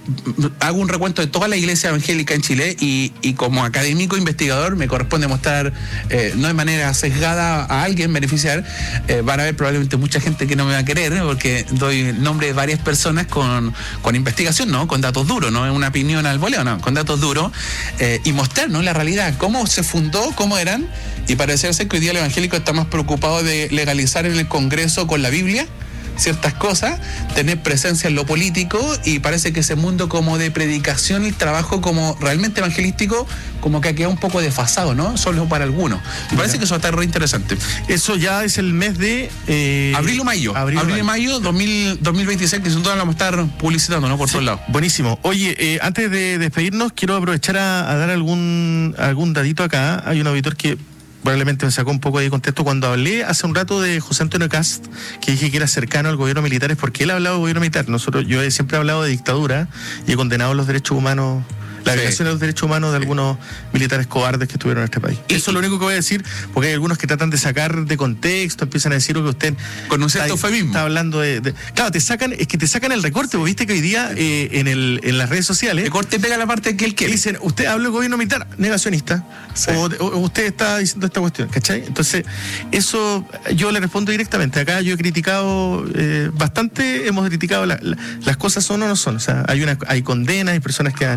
S16: hago un recuento de toda la iglesia evangélica en Chile, y, y como académico investigador me corresponde mostrar, eh, no de manera sesgada a alguien, beneficiar. Eh, van a haber probablemente mucha gente que no me va a querer, ¿eh? Porque doy nombre de varias personas con, con investigación, ¿no? Con datos duros, no es una opinión al voleo, no, con datos duros, eh, y mostrar, ¿no? La realidad, cómo se fundó, cómo eran, y parece ser que hoy día el evangélico está más preocupado de legalizar en el Congreso con la Biblia ciertas cosas, tener presencia en lo político, y parece que ese mundo como de predicación y trabajo como realmente evangelístico como que ha quedado un poco desfasado, ¿no? Solo para algunos. Me parece que eso va a estar re interesante.
S2: Eso ya es el mes de... Eh...
S16: Abril o mayo. Abril, Abril o mayo dos mil veintiséis, que sin duda lo vamos a estar publicitando, ¿no? Por sí, todos lados.
S2: Buenísimo. Oye, eh, antes de despedirnos, quiero aprovechar a, a dar algún, algún datito acá. Hay un auditor que probablemente me sacó un poco de contexto cuando hablé hace un rato de José Antonio Kast, que dije que era cercano al gobierno militar, es porque él ha hablado de gobierno militar. Nosotros, yo he siempre he hablado de dictadura y he condenado los derechos humanos, la sí. violación de los derechos humanos de algunos militares cobardes que estuvieron en este país. Y, eso es lo único que voy a decir, porque hay algunos que tratan de sacar de contexto, empiezan a decir que usted
S16: con un cierto eufemismo
S2: está hablando de, de... Claro, te sacan, es que te sacan el recorte, vos viste que hoy día eh, en el en las redes sociales...
S16: El corte pega la parte que él quiere.
S2: Dicen, usted habló del gobierno militar, negacionista, sí. o, o usted está diciendo esta cuestión, ¿cachai? Entonces, eso yo le respondo directamente. Acá yo he criticado eh, bastante, hemos criticado la, la, las cosas son o no son. O sea, hay una hay condenas, hay personas que, que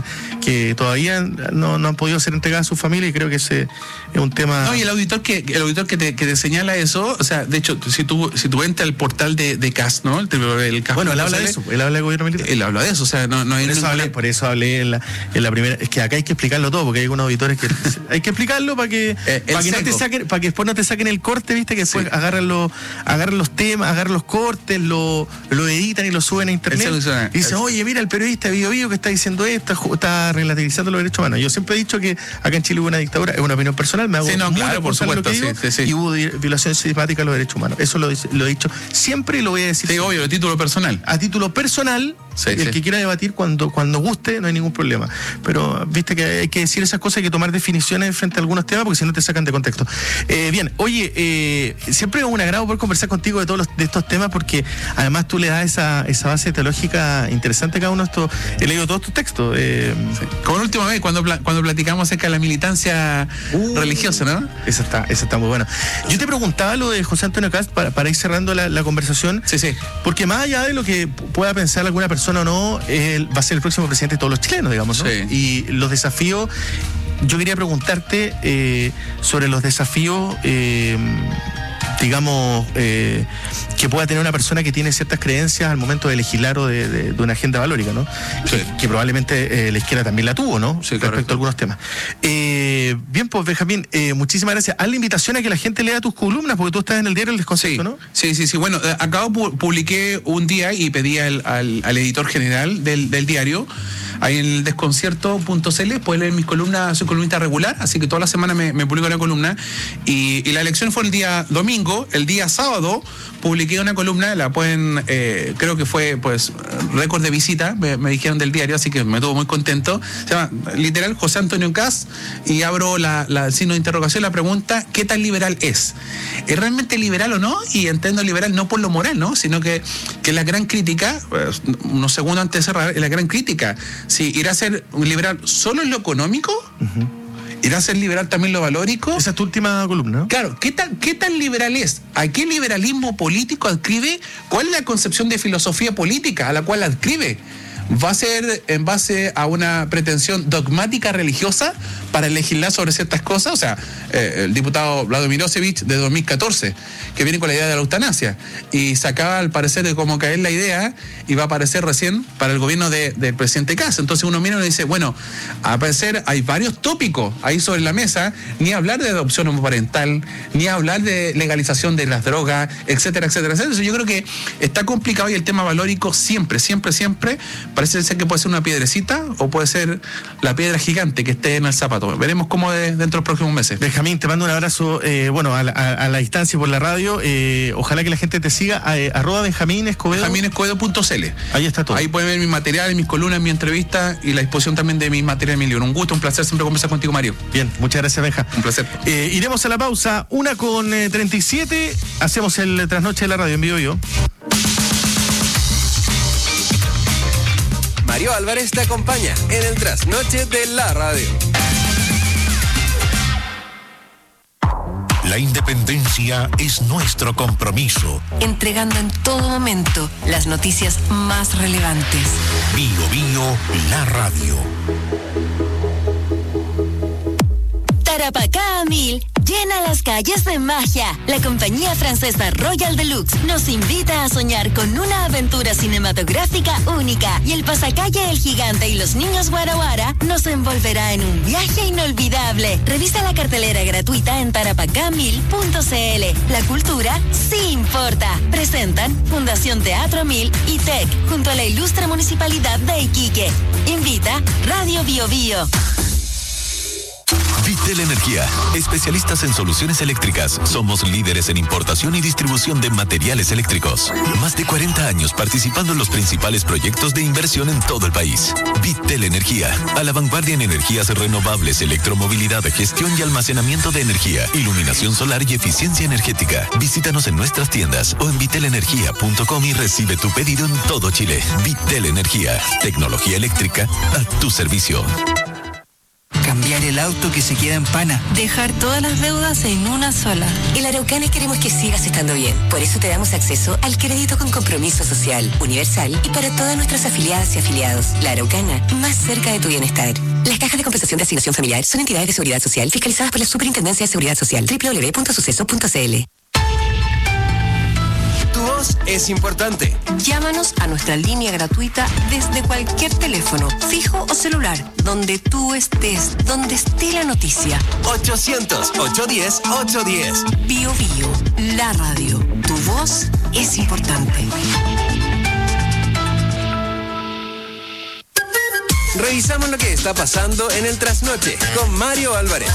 S2: que todavía no, no han podido ser entregadas a su familia, y creo que ese es un tema.
S16: No, y el auditor que el auditor que te, que te señala eso, o sea, de hecho, si tú si tú entras al portal de, de C A S, ¿no? El, el C A S.
S2: Bueno, él habla de eso, él habla del gobierno militar.
S16: Él habla de eso, o sea, no, no hay
S2: por eso hablé, por eso hablé en la, en la primera. Es que acá hay que explicarlo todo, porque hay algunos auditores que hay que explicarlo para que, eh, para que no te saquen, para que después no te saquen el corte, viste, que después sí. agarran los, agarran los temas, agarran los cortes, lo, lo editan y lo suben a internet. Y dicen, oye, mira el periodista de Bio Bio que está diciendo esto, está relativizando los derechos humanos. Yo siempre he dicho que acá en Chile hubo una dictadura, es una opinión personal, me hago
S16: sí, no,
S2: muy
S16: claro, por supuesto,
S2: lo que digo,
S16: sí, sí, sí.
S2: y hubo violaciones sistemáticas de los derechos humanos. Eso lo, lo he dicho siempre y lo voy a decir.
S16: Sí, obvio, a título personal.
S2: A título personal, sí, el sí. que quiera debatir cuando, cuando guste, no hay ningún problema. Pero viste que hay que decir esas cosas, hay que tomar definiciones frente a algunos temas, porque si no te sacan de contexto. Eh, bien, oye, eh, siempre es un agrado poder conversar contigo de todos los, de estos temas, porque además tú le das esa, esa base teológica interesante a cada uno de estos. He leído todos tus textos. Eh,
S16: sí. Como la última vez, cuando, cuando platicamos acerca de la militancia uh, religiosa, ¿no?
S2: Esa está, esa está muy buena. Yo te preguntaba lo de José Antonio Kast para, para ir cerrando la, la conversación.
S16: Sí, sí.
S2: Porque más allá de lo que pueda pensar alguna persona o no, él va a ser el próximo presidente de todos los chilenos, digamos, ¿no?
S16: Sí.
S2: Y los desafíos, yo quería preguntarte eh, sobre los desafíos, eh, digamos, eh, que pueda tener una persona que tiene ciertas creencias al momento de legislar o de, de, de una agenda valórica, ¿no? Sí. Que, que probablemente eh, la izquierda también la tuvo, ¿no?
S16: Sí,
S2: respecto
S16: correcto.
S2: a algunos temas. Eh, bien, pues Benjamín, eh, muchísimas gracias. Haz la invitación a que la gente lea tus columnas, porque tú estás en el diario El Desconcepto,
S16: sí.
S2: ¿no?
S16: Sí, sí, sí. Bueno, acabo publiqué un día y pedí al, al, al editor general del, del diario, ahí en el desconcierto punto c l, puede leer mis columnas, soy columnista regular, así que toda la semana me, me publico una columna, y, y la elección fue el día domingo. El día sábado publiqué una columna, la pueden, eh, creo que fue pues récord de visita, me, me dijeron del diario, así que me tuvo muy contento. Se llama literal José Antonio Kast, y abro la, la el signo de interrogación, la pregunta, ¿qué tan liberal es? ¿Es realmente liberal o no? Y entiendo liberal no por lo moral, ¿no? Sino que, que la gran crítica, pues, unos segundos antes de cerrar, la gran crítica, si irá a ser liberal solo en lo económico, uh-huh. ¿irá a ser liberal también en lo valórico?
S2: Esa es tu última columna, ¿no?
S16: Claro, ¿qué tan, qué tan liberal es? ¿A qué liberalismo político adscribe? ¿Cuál es la concepción de filosofía política a la cual adscribe? ¿Va a ser en base a una pretensión dogmática religiosa para legislar sobre ciertas cosas? O sea, eh, el diputado Vlado Milosevic de dos mil catorce, que viene con la idea de la eutanasia, y se acaba al parecer de cómo caer la idea, y va a aparecer recién para el gobierno de, del presidente Kast. Entonces uno mira y dice, bueno, a parecer hay varios tópicos ahí sobre la mesa, ni hablar de adopción homoparental, ni hablar de legalización de las drogas, etcétera, etcétera, etcétera. Entonces yo creo que está complicado, y el tema valórico siempre, siempre, siempre parece ser que puede ser una piedrecita o puede ser la piedra gigante que esté en el zapato. Veremos cómo de, dentro de los próximos meses.
S2: Benjamín, te mando un abrazo, eh, bueno, a la, a, a la distancia por la radio. Eh, ojalá que la gente te siga. Eh, arroba Benjamín Escobedo.
S16: Benjamín Escobedo punto c l.
S2: Ahí está todo.
S16: Ahí pueden ver mis materiales, mis columnas, mi entrevista y la exposición también de mis materiales, mi libro. Un gusto, un placer siempre conversar contigo, Mario.
S2: Bien, muchas gracias, Benja.
S16: Un placer.
S2: Eh, iremos a la pausa, una con eh, treinta y siete. Hacemos el trasnoche de la radio en Bio Bio.
S3: Mario Álvarez te acompaña en el trasnoche de la radio.
S4: La independencia es nuestro compromiso.
S5: Entregando en todo momento las noticias más relevantes.
S4: Bio Bio, la radio.
S14: Tarapacá a mil llena las calles de magia. La compañía francesa Royal Deluxe nos invita a soñar con una aventura cinematográfica única, y el pasacalle El Gigante y los Niños Guara Guara nos envolverá en un viaje inolvidable. Revisa la cartelera gratuita en tarapacá mil punto c l. La cultura sí importa. Presentan Fundación Teatro Mil y T E C junto a la ilustre Municipalidad de Iquique. Invita Radio Bio Bio.
S17: Vitel Energía, especialistas en soluciones eléctricas. Somos líderes en importación y distribución de materiales eléctricos. Más de cuarenta años participando en los principales proyectos de inversión en todo el país. Vitel Energía, a la vanguardia en energías renovables, electromovilidad, gestión y almacenamiento de energía, iluminación solar y eficiencia energética. Visítanos en nuestras tiendas o en vitel energía punto com y recibe tu pedido en todo Chile. Vitel Energía, tecnología eléctrica a tu servicio.
S5: Cambiar
S18: el auto que se queda en pana.
S14: Dejar todas las deudas en una sola.
S19: En la Araucana queremos que sigas estando bien. Por eso te damos acceso al crédito con compromiso social, universal y para todas nuestras afiliadas y afiliados. La Araucana, más cerca de tu bienestar. Las cajas de compensación de asignación familiar son entidades de seguridad social fiscalizadas por la Superintendencia de Seguridad Social. doble u doble u doble u punto suceso punto c l.
S3: Tu voz es importante.
S5: Llámanos a nuestra línea gratuita desde cualquier teléfono, fijo o celular, donde tú estés, donde esté la noticia.
S3: ochocientos, ochocientos diez, ochocientos diez.
S5: Bio Bio, la radio. Tu voz es importante.
S3: Revisamos lo que está pasando en el trasnoche con Mario Álvarez.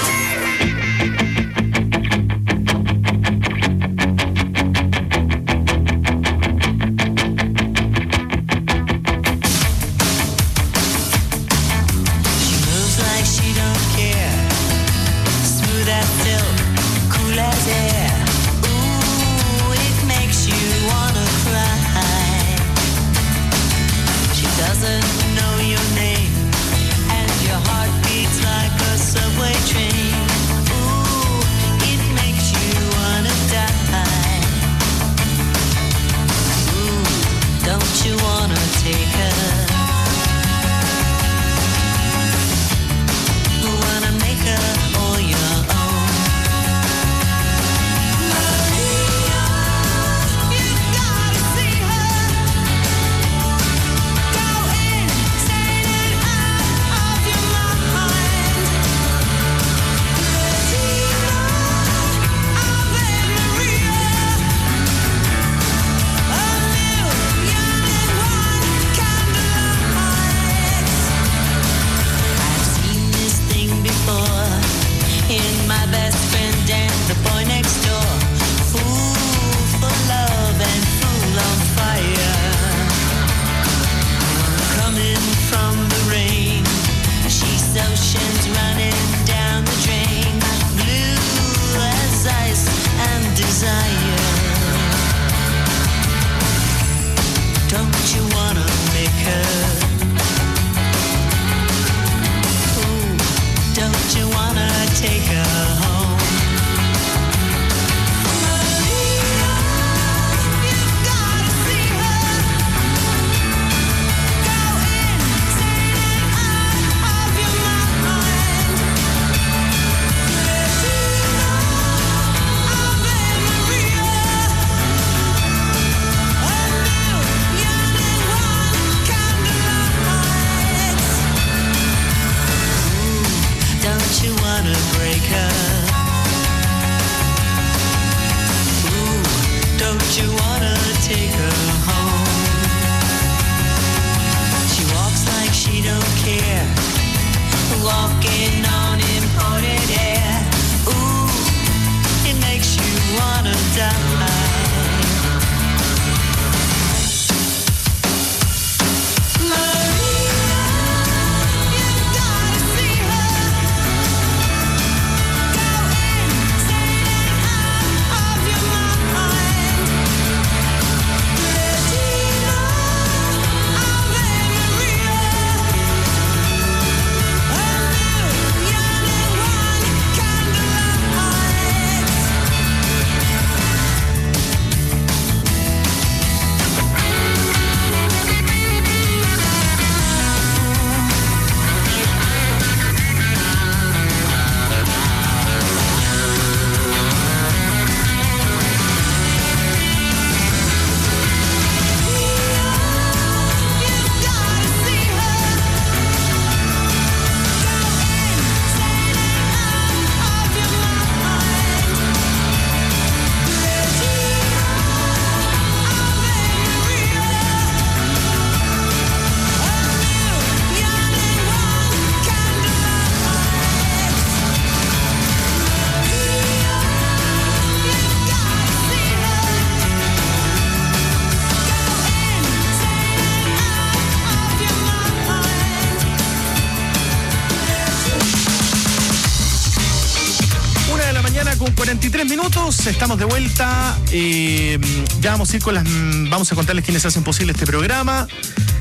S2: cuarenta y tres minutos, estamos de vuelta. Eh, ya vamos a ir con las. Vamos a contarles quiénes hacen posible este programa.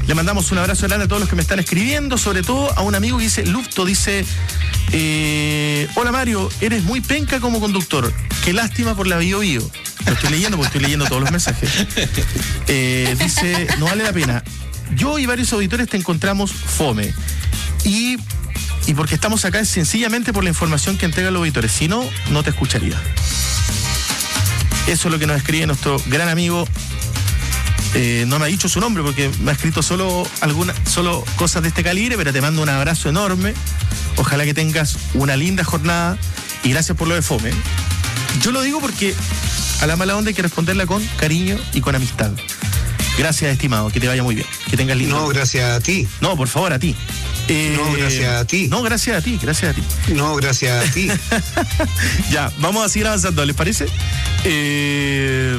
S2: Le mandamos un abrazo grande a todos los que me están escribiendo, sobre todo a un amigo que dice, Lufto, dice, eh, hola Mario, eres muy penca como conductor. Qué lástima por la Bio Bio. Lo estoy leyendo porque estoy leyendo todos los mensajes. Eh, dice, no vale la pena. Yo y varios auditores te encontramos fome. Y, y porque estamos acá es sencillamente por la información que entregan los auditores. Si no, no te escucharía. Eso es lo que nos escribe nuestro gran amigo. Eh, no me ha dicho su nombre porque me ha escrito solo algunas, solo cosas de este calibre, pero te mando un abrazo enorme. Ojalá que tengas una linda jornada y gracias por lo de fome. Yo lo digo porque a la mala onda hay que responderla con cariño y con amistad. Gracias, estimado, que te vaya muy bien, que tengas lindo.
S18: No, gracias a ti.
S2: No, por favor, a ti. Eh,
S18: no, gracias a ti.
S2: No, gracias a ti, gracias a ti.
S18: No, gracias a ti.
S2: Ya, vamos a seguir avanzando, ¿les parece? Eh...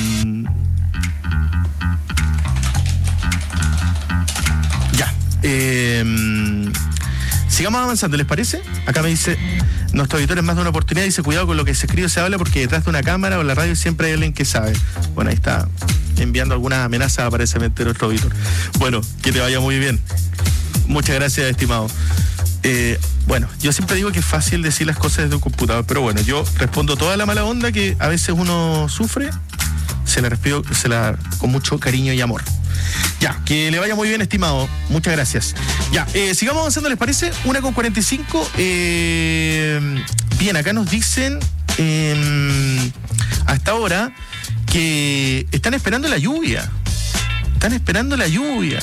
S2: Ya. Eh... Sigamos avanzando, ¿les parece? Acá me dice, nuestro auditor es más de una oportunidad, dice, cuidado con lo que se escribe o se habla porque detrás de una cámara o en la radio siempre hay alguien que sabe. Bueno, ahí está enviando alguna amenaza aparentemente nuestro auditor. Bueno, que te vaya muy bien. Muchas gracias, estimado. Eh, bueno, yo siempre digo que es fácil decir las cosas desde un computador, pero bueno, yo respondo toda la mala onda que a veces uno sufre, se la respido, se la con mucho cariño y amor. Ya, que le vaya muy bien, estimado. Muchas gracias. Ya, eh, sigamos avanzando, ¿les parece? una con cuarenta y cinco. Eh, bien, acá nos dicen eh, hasta ahora que están esperando la lluvia. Están esperando la lluvia.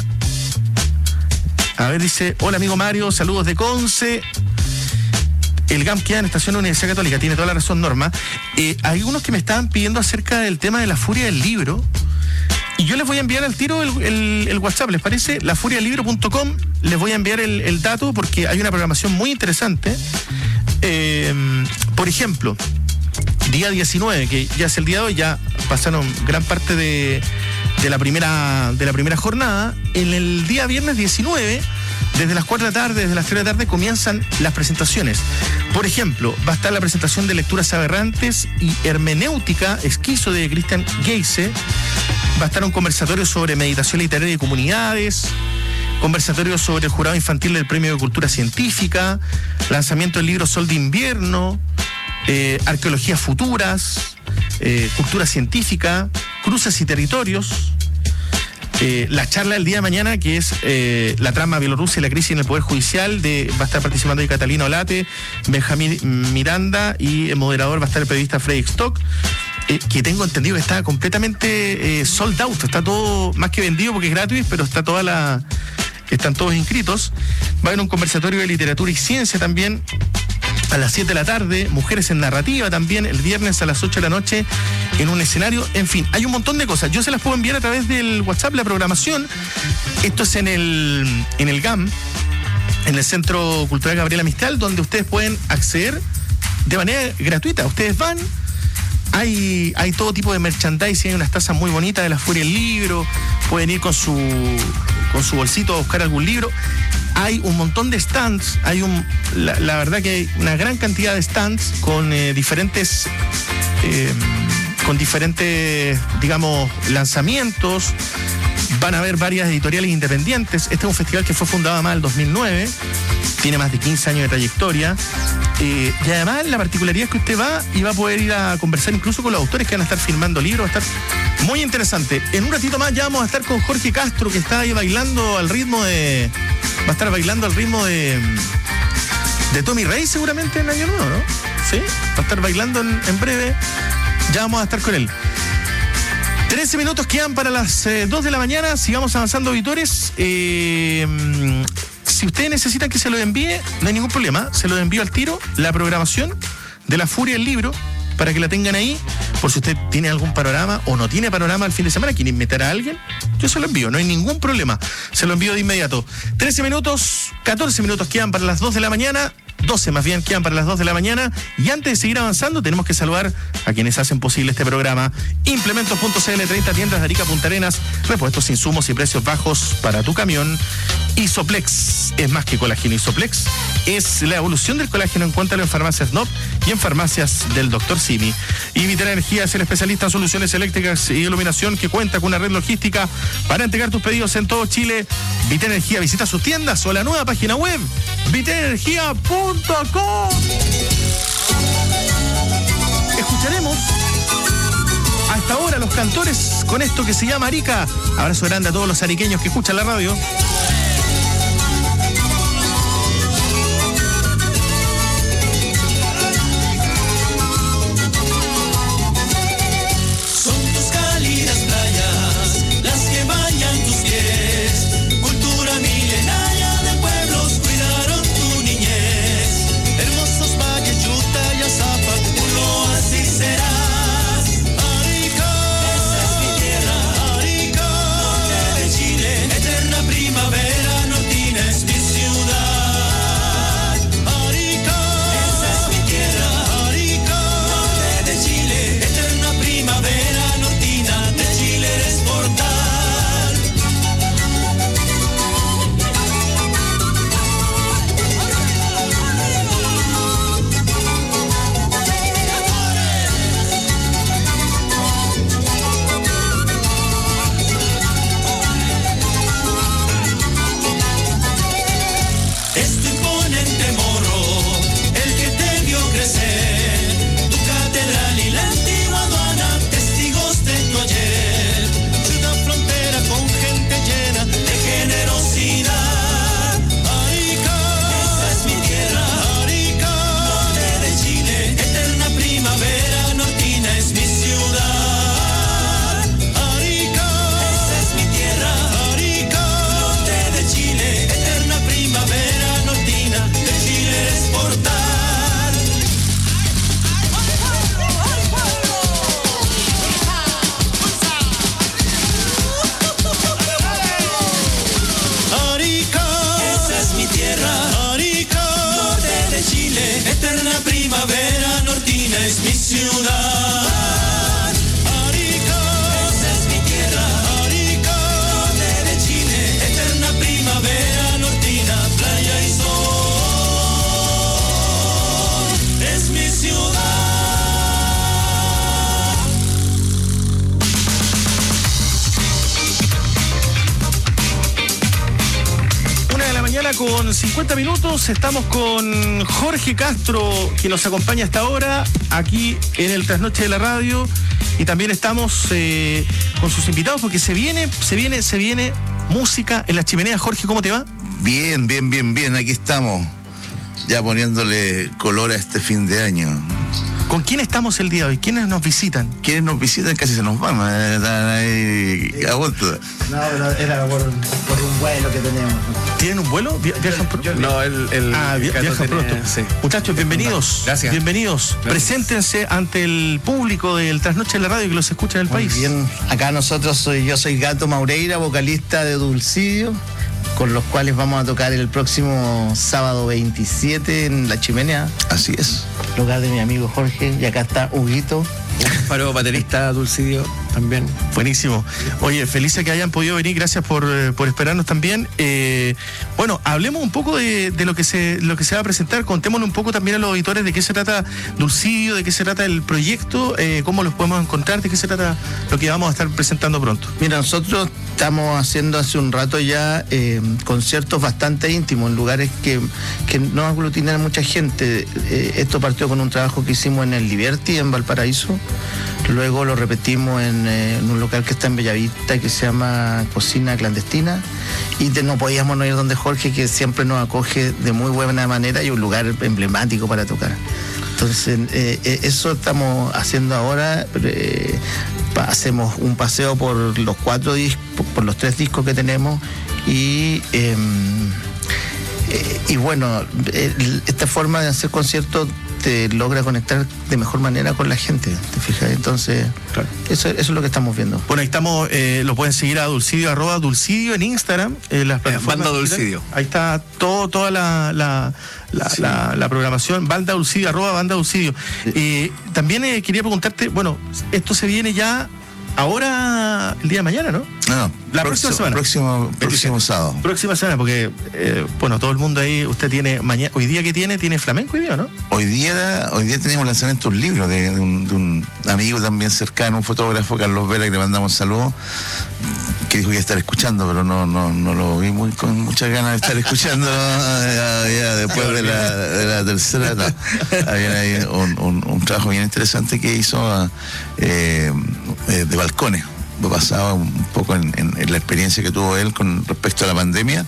S2: A ver, dice, hola amigo Mario, saludos de Conce. El G A M queda en Estación Universidad Católica, tiene toda la razón, Norma. Eh, hay unos que me estaban pidiendo acerca del tema de la furia del libro. Y yo les voy a enviar al tiro el, el, el WhatsApp, ¿les parece? la furia del libro punto com. Les voy a enviar el, el dato porque hay una programación muy interesante. Eh, por ejemplo, día diecinueve, que ya es el día de hoy, ya pasaron gran parte de, de, la, primera, de la primera jornada. En el día viernes diecinueve, desde las cuatro de la tarde, desde las tres de la tarde, comienzan las presentaciones. Por ejemplo, va a estar la presentación de Lecturas Aberrantes y Hermenéutica Esquizo de Christian Geise. Va a estar un conversatorio sobre meditación literaria y comunidades, conversatorio sobre el jurado infantil del Premio de Cultura Científica, lanzamiento del libro Sol de Invierno, eh, arqueologías futuras, eh, cultura científica, cruces y territorios. Eh, la charla del día de mañana, que es eh, la trama Bielorrusia y la crisis en el Poder Judicial, de, va a estar participando ahí Catalina Olate, Benjamín Miranda, y el moderador va a estar el periodista Fredrik Stock, eh, que tengo entendido que está completamente eh, sold out, está todo más que vendido porque es gratis, pero está toda la, están todos inscritos. Va a haber un conversatorio de literatura y ciencia también a las siete de la tarde, Mujeres en Narrativa también, el viernes a las ocho de la noche, en un escenario. En fin, hay un montón de cosas. Yo se las puedo enviar a través del WhatsApp, la programación. Esto es en el, en el G A M, en el Centro Cultural Gabriela Mistral, donde ustedes pueden acceder de manera gratuita. Ustedes van, hay, hay todo tipo de merchandising, hay unas tazas muy bonitas de la Furia del Libro, pueden ir con su, con su bolsito a buscar algún libro. Hay un montón de stands, hay un, la, la verdad que hay una gran cantidad de stands con eh, diferentes, eh, con diferentes, digamos, lanzamientos. Van a haber varias editoriales independientes. Este es un festival que fue fundado más en el dos mil nueve, tiene más de quince años de trayectoria. Eh, y además la particularidad es que usted va y va a poder ir a conversar incluso con los autores que van a estar firmando libros. Va a estar muy interesante. En un ratito más ya vamos a estar con Jorge Castro, que está ahí bailando al ritmo de... Va a estar bailando al ritmo de... de Tommy Rey seguramente en Año Nuevo, ¿no? Sí, va a estar bailando en, en breve. Ya vamos a estar con él. trece minutos quedan para las eh, dos de la mañana. Sigamos avanzando, auditores. Eh, si ustedes necesitan que se lo envíe, no hay ningún problema. Se lo envío al tiro, la programación de la Furia del Libro, para que la tengan ahí, por si usted tiene algún panorama o no tiene panorama el fin de semana, quiere invitar a alguien, yo se lo envío, no hay ningún problema. Se lo envío de inmediato. trece minutos, catorce minutos quedan para las dos de la mañana. doce más bien, quedan para las dos de la mañana. Y antes de seguir avanzando, tenemos que saludar a quienes hacen posible este programa. Implementos punto c l, treinta tiendas de Arica, Punta Arenas, repuestos, insumos y precios bajos para tu camión. Isoplex es más que colágeno. Isoplex es la evolución del colágeno. Encuéntralo en Farmacias N O P y en Farmacias del doctor Simi. Y Vital Energía es el especialista en soluciones eléctricas y iluminación que cuenta con una red logística para entregar tus pedidos en todo Chile. Vital Energía, visita sus tiendas o la nueva página web vital energía punto com. Escucharemos a esta hora los cantores con esto que se llama Arica. Abrazo grande a todos los ariqueños que escuchan la radio. Con cincuenta minutos estamos con Jorge Castro, que nos acompaña hasta ahora aquí en el Trasnoche de la Radio, y también estamos eh, con sus invitados porque se viene, se viene, se viene música en la chimenea. Jorge, ¿cómo te va?
S12: Bien, bien, bien, bien, aquí estamos ya poniéndole color a este fin de año.
S2: ¿Con quién estamos el día de hoy? ¿Quiénes nos visitan?
S12: ¿Quiénes nos visitan? Casi se nos van, eh, están ahí a vuelta.
S20: No, pero era por, por un vuelo que tenemos.
S2: ¿Tienen un vuelo? ¿Viajan pronto?
S20: No, el, el
S2: ah, vi viajan
S20: tiene,
S2: pronto.
S20: Sí.
S2: Muchachos, bienvenidos.
S20: Gracias.
S2: Bienvenidos. Gracias. Preséntense ante el público del Trasnoche de la Radio que los escucha en el
S20: Muy
S2: país.
S20: Bien, acá nosotros soy, yo soy Gato Maureira, vocalista de Dulcidio, con los cuales vamos a tocar el próximo sábado veintisiete en La Chimenea.
S12: Así es.
S20: Lugar de mi amigo Jorge, y acá está Huguito.
S21: Paro, baterista, Dulcidio, también.
S2: Buenísimo. Oye, felices que hayan podido venir, gracias por, por esperarnos también. Eh, bueno, hablemos un poco de, de lo que se lo que se va a presentar, contémosle un poco también a los auditores de qué se trata Dulcidio, de qué se trata el proyecto, eh, cómo los podemos encontrar, de qué se trata lo que vamos a estar presentando pronto.
S20: Mira, nosotros estamos haciendo hace un rato ya eh, conciertos bastante íntimos en lugares que, que no aglutinan mucha gente. Eh, esto partió con un trabajo que hicimos en el Liberty, en Valparaíso. Luego lo repetimos en, eh, en un local que está en Bellavista que se llama Cocina Clandestina, y de, no podíamos no ir donde Jorge, que siempre nos acoge de muy buena manera y un lugar emblemático para tocar. Entonces eh, eh, eso estamos haciendo ahora. Eh, pa, hacemos un paseo por los cuatro discos, por los tres discos que tenemos, y eh, Eh, y bueno, el, esta forma de hacer conciertos te logra conectar de mejor manera con la gente, ¿te fijas? Entonces, claro. eso, eso es lo que estamos viendo.
S2: Bueno, ahí estamos, eh, lo pueden seguir a Dulcidio, arroba Dulcidio en Instagram, en las plataformas.
S21: Banda Dulcidio.
S2: Ahí está todo, toda la, la, la, sí. la, la programación, Banda Dulcidio, arroba Banda Dulcidio. Sí. Eh, también eh, quería preguntarte, bueno, esto se viene ya ahora el día de mañana, ¿no?
S12: No,
S2: la
S12: próximo,
S2: próxima semana.
S12: Próximo, próximo sábado.
S2: Próxima semana, porque, eh, bueno, todo el mundo ahí, usted tiene, mañana, hoy día que tiene, tiene flamenco hoy día, ¿no?
S12: Hoy día, hoy día tenemos lanzamiento de un libro de, de, un, de un amigo también cercano, un fotógrafo, Carlos Vela, que le mandamos saludos, que dijo que iba a estar escuchando, pero no, no, no lo vi muy con muchas ganas de estar escuchando ya, ya después de la, de la tercera. No. Había ahí un, un, un trabajo bien interesante que hizo eh, eh, de balcones, basado un poco en, en, en la experiencia que tuvo él con respecto a la pandemia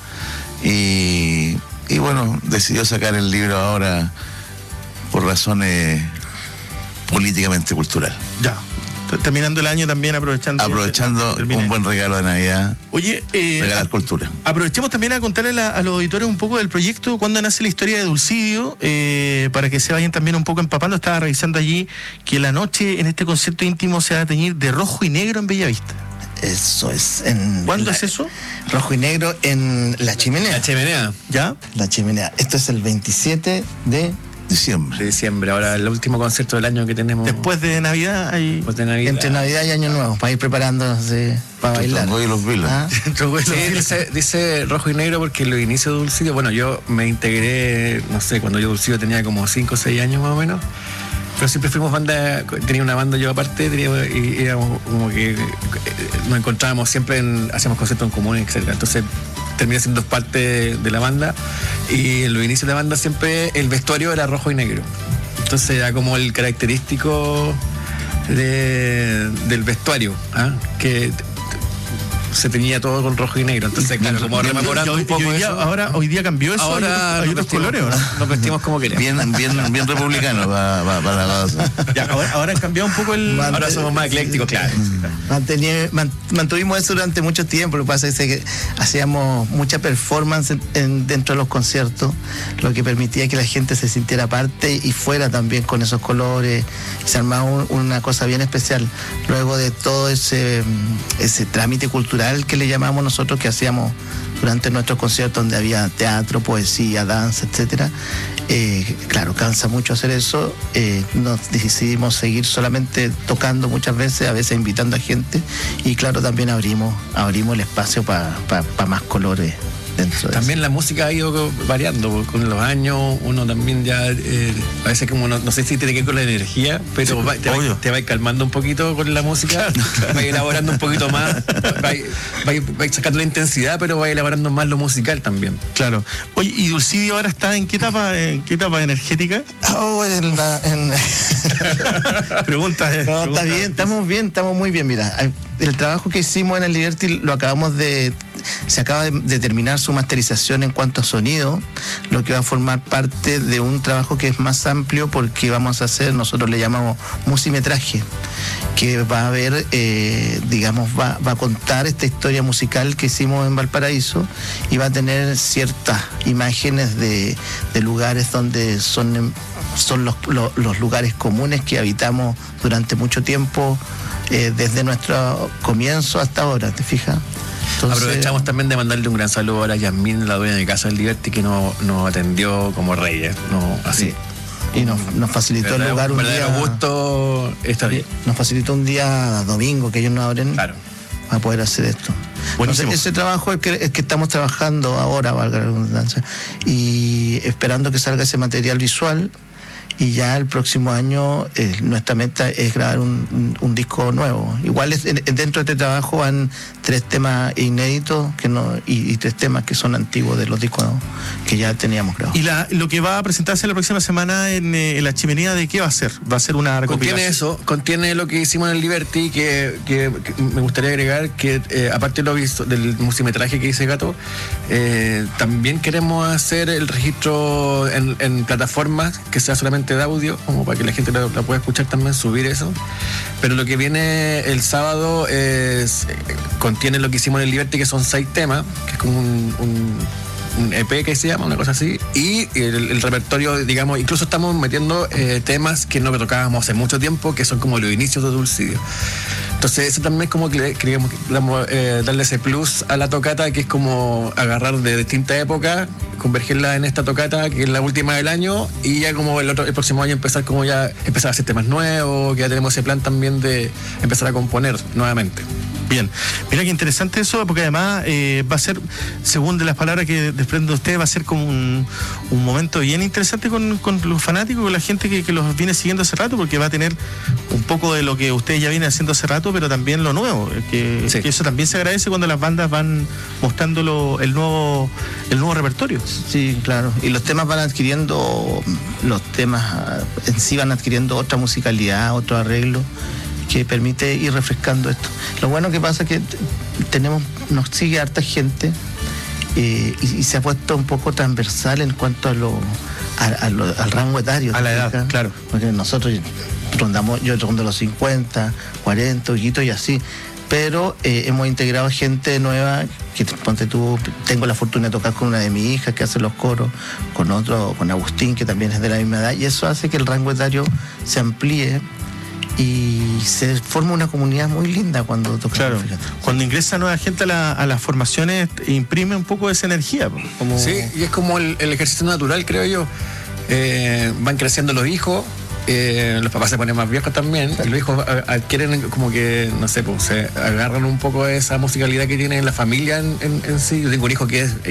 S12: y, y bueno, decidió sacar el libro ahora por razones políticamente culturales.
S2: Ya, terminando el año también aprovechando
S12: aprovechando un buen regalo de Navidad.
S2: Oye, eh,
S12: regalar cultura.
S2: Aprovechemos también a contarle a, a los auditores un poco del proyecto, cuándo nace la historia de Dulcidio, eh, para que se vayan también un poco empapando. Estaba revisando allí que la noche en este concierto íntimo se va a teñir de rojo y negro en Bellavista.
S20: Eso es. En
S2: ¿Cuándo
S20: la,
S2: es eso?
S20: Rojo y negro en La Chimenea.
S21: La Chimenea.
S2: ¿Ya?
S20: La Chimenea. Esto es el veintisiete de
S12: diciembre.
S21: De diciembre, ahora el último concierto del año que tenemos.
S2: Después de Navidad hay...
S21: Después de Navidad.
S20: Entre Navidad y Año Nuevo, para ir preparándose para bailar.
S12: Y los vilos.
S20: ¿Ah?
S21: Sí, dice, dice rojo y negro porque los inicios de Dulcidio, bueno, yo me integré, no sé, cuando yo Dulcidio tenía como cinco o seis años más o menos. Pero siempre fuimos banda, tenía una banda yo aparte, teníamos, y éramos como que eh, nos encontrábamos siempre, en, hacíamos conciertos en común, etcétera. Entonces terminé siendo parte de la banda y en los inicios de la banda siempre el vestuario era rojo y negro. Entonces era como el característico de, del vestuario, ¿eh? Que se teñía todo con rojo y negro. Entonces, claro, como rememorando un poco
S2: hoy día,
S21: eso.
S2: Ahora, hoy día cambió eso.
S21: Ahora
S2: hay otros colores, ¿o no?
S21: Nos vestimos como queremos.
S12: Bien, bien, bien republicano para pa, pa la cosa.
S2: Ya, ahora, ahora han cambiado un poco el...
S21: Ahora somos más eclécticos, claro.
S20: Mantení, man, mantuvimos eso durante mucho tiempo. Lo que pasa es que hacíamos mucha performance en, en, dentro de los conciertos, lo que permitía que la gente se sintiera parte y fuera también con esos colores. Se armaba un, una cosa bien especial. Luego de todo ese, ese trámite cultural que le llamamos nosotros, que hacíamos durante nuestros conciertos, donde había teatro, poesía, danza, etcétera. Eh, claro, cansa mucho hacer eso. Eh, nos decidimos seguir solamente tocando muchas veces, a veces invitando a gente, y claro, también abrimos abrimos el espacio para pa, pa más colores. Dentro de
S21: también
S20: eso.
S21: La música ha ido variando con los años. Uno también ya eh, a veces como no, no sé si tiene que ver con la energía, pero sí, va, te, va, te va calmando un poquito con la música, va elaborando un poquito más, va, va, va sacando la intensidad, pero va elaborando más lo musical también.
S2: Claro. Oye, ¿y Dulcidio ahora está en qué etapa, en qué etapa energética?
S20: Oh, en la, en...
S2: Preguntas. Eh,
S20: no,
S2: pregunta.
S20: Está bien, estamos bien, estamos muy bien. Mira, el trabajo que hicimos en el Liberty lo acabamos de... Se acaba de, de terminar su masterización en cuanto a sonido, lo que va a formar parte de un trabajo que es más amplio, porque vamos a hacer, nosotros le llamamos musimetraje, que va a ver, eh, digamos, va, va a contar esta historia musical que hicimos en Valparaíso, y va a tener ciertas imágenes de, de lugares donde son, son los, los, los lugares comunes que habitamos durante mucho tiempo, eh, desde nuestro comienzo hasta ahora, ¿te fijas?
S21: Entonces, aprovechamos también de mandarle un gran saludo a la Yasmín, la dueña de Casa del Liberty, que nos, nos atendió como reyes, no así.
S20: Sí. Y nos, nos facilitó
S21: verdad,
S20: el lugar un
S21: verdadero
S20: día.
S21: gusto está bien.
S20: Nos facilitó un día domingo que ellos nos abren, claro, para poder hacer esto. Entonces, ese trabajo es que, es que estamos trabajando ahora, valga la redundancia, y esperando que salga ese material visual. Y ya el próximo año eh, nuestra meta es grabar un, un, un disco nuevo. Igual es, en, dentro de este trabajo van tres temas inéditos que no y, y tres temas que son antiguos de los discos, ¿no?, que ya teníamos grabados.
S2: ¿Y la, lo que va a presentarse la próxima semana en, eh, en La Chimenea, de qué va a ser? ¿Va a ser una recopilación?
S21: Contiene eso, contiene lo que hicimos en el Liberty, que, que, que me gustaría agregar que eh, aparte de lo visto, del musimetraje que dice Gato, eh, también queremos hacer el registro en, en plataformas que sea solamente de audio, como para que la gente la, la pueda escuchar también, subir eso. Pero lo que viene el sábado es, eh, contiene lo que hicimos en el Liberty, que son seis temas, que es como un, un un E P que se llama, una cosa así, y el, el repertorio, digamos, incluso estamos metiendo eh, temas que no tocábamos hace mucho tiempo, que son como los inicios de Dulcidio. Entonces eso también es como que queríamos eh, darle ese plus a la tocata, que es como agarrar de distintas épocas, convergerla en esta tocata, que es la última del año, y ya como el, otro, el próximo año empezar como ya empezar a hacer temas nuevos, que ya tenemos ese plan también de empezar a componer nuevamente.
S2: Bien, mira qué interesante eso, porque además eh, va a ser, según de las palabras que desprende usted, va a ser como un, un momento bien interesante con, con los fanáticos, con la gente que, que los viene siguiendo hace rato, porque va a tener un poco de lo que ustedes ya vienen haciendo hace rato, pero también lo nuevo, que, sí. que eso también se agradece cuando las bandas van mostrando lo, el nuevo el nuevo repertorio.
S20: Sí, claro, y los temas van adquiriendo, los temas en sí van adquiriendo otra musicalidad, otro arreglo, que permite ir refrescando esto. Lo bueno que pasa es que tenemos, nos sigue harta gente eh, y, y se ha puesto un poco transversal en cuanto a lo, a, a lo al rango etario.
S2: A la edad,
S20: acá,
S2: claro.
S20: Porque nosotros rondamos, yo rondo los cincuenta, cuarenta, y así. Pero eh, hemos integrado gente nueva, que ponte tú, tengo la fortuna de tocar con una de mis hijas que hace los coros, con otro, con Agustín, que también es de la misma edad, y eso hace que el rango etario se amplíe y se forma una comunidad muy linda cuando tocamos.
S2: Claro,
S20: fíjate.
S2: Cuando ingresa nueva gente a, la, a las formaciones, imprime un poco de esa energía. Como...
S21: Sí, y es como el, el ejercicio natural, creo yo. Eh, van creciendo los hijos, eh, los papás se ponen más viejos también, los hijos adquieren como que, no sé, pues se agarran un poco de esa musicalidad que tiene la familia en, en, en sí. Yo tengo un hijo que es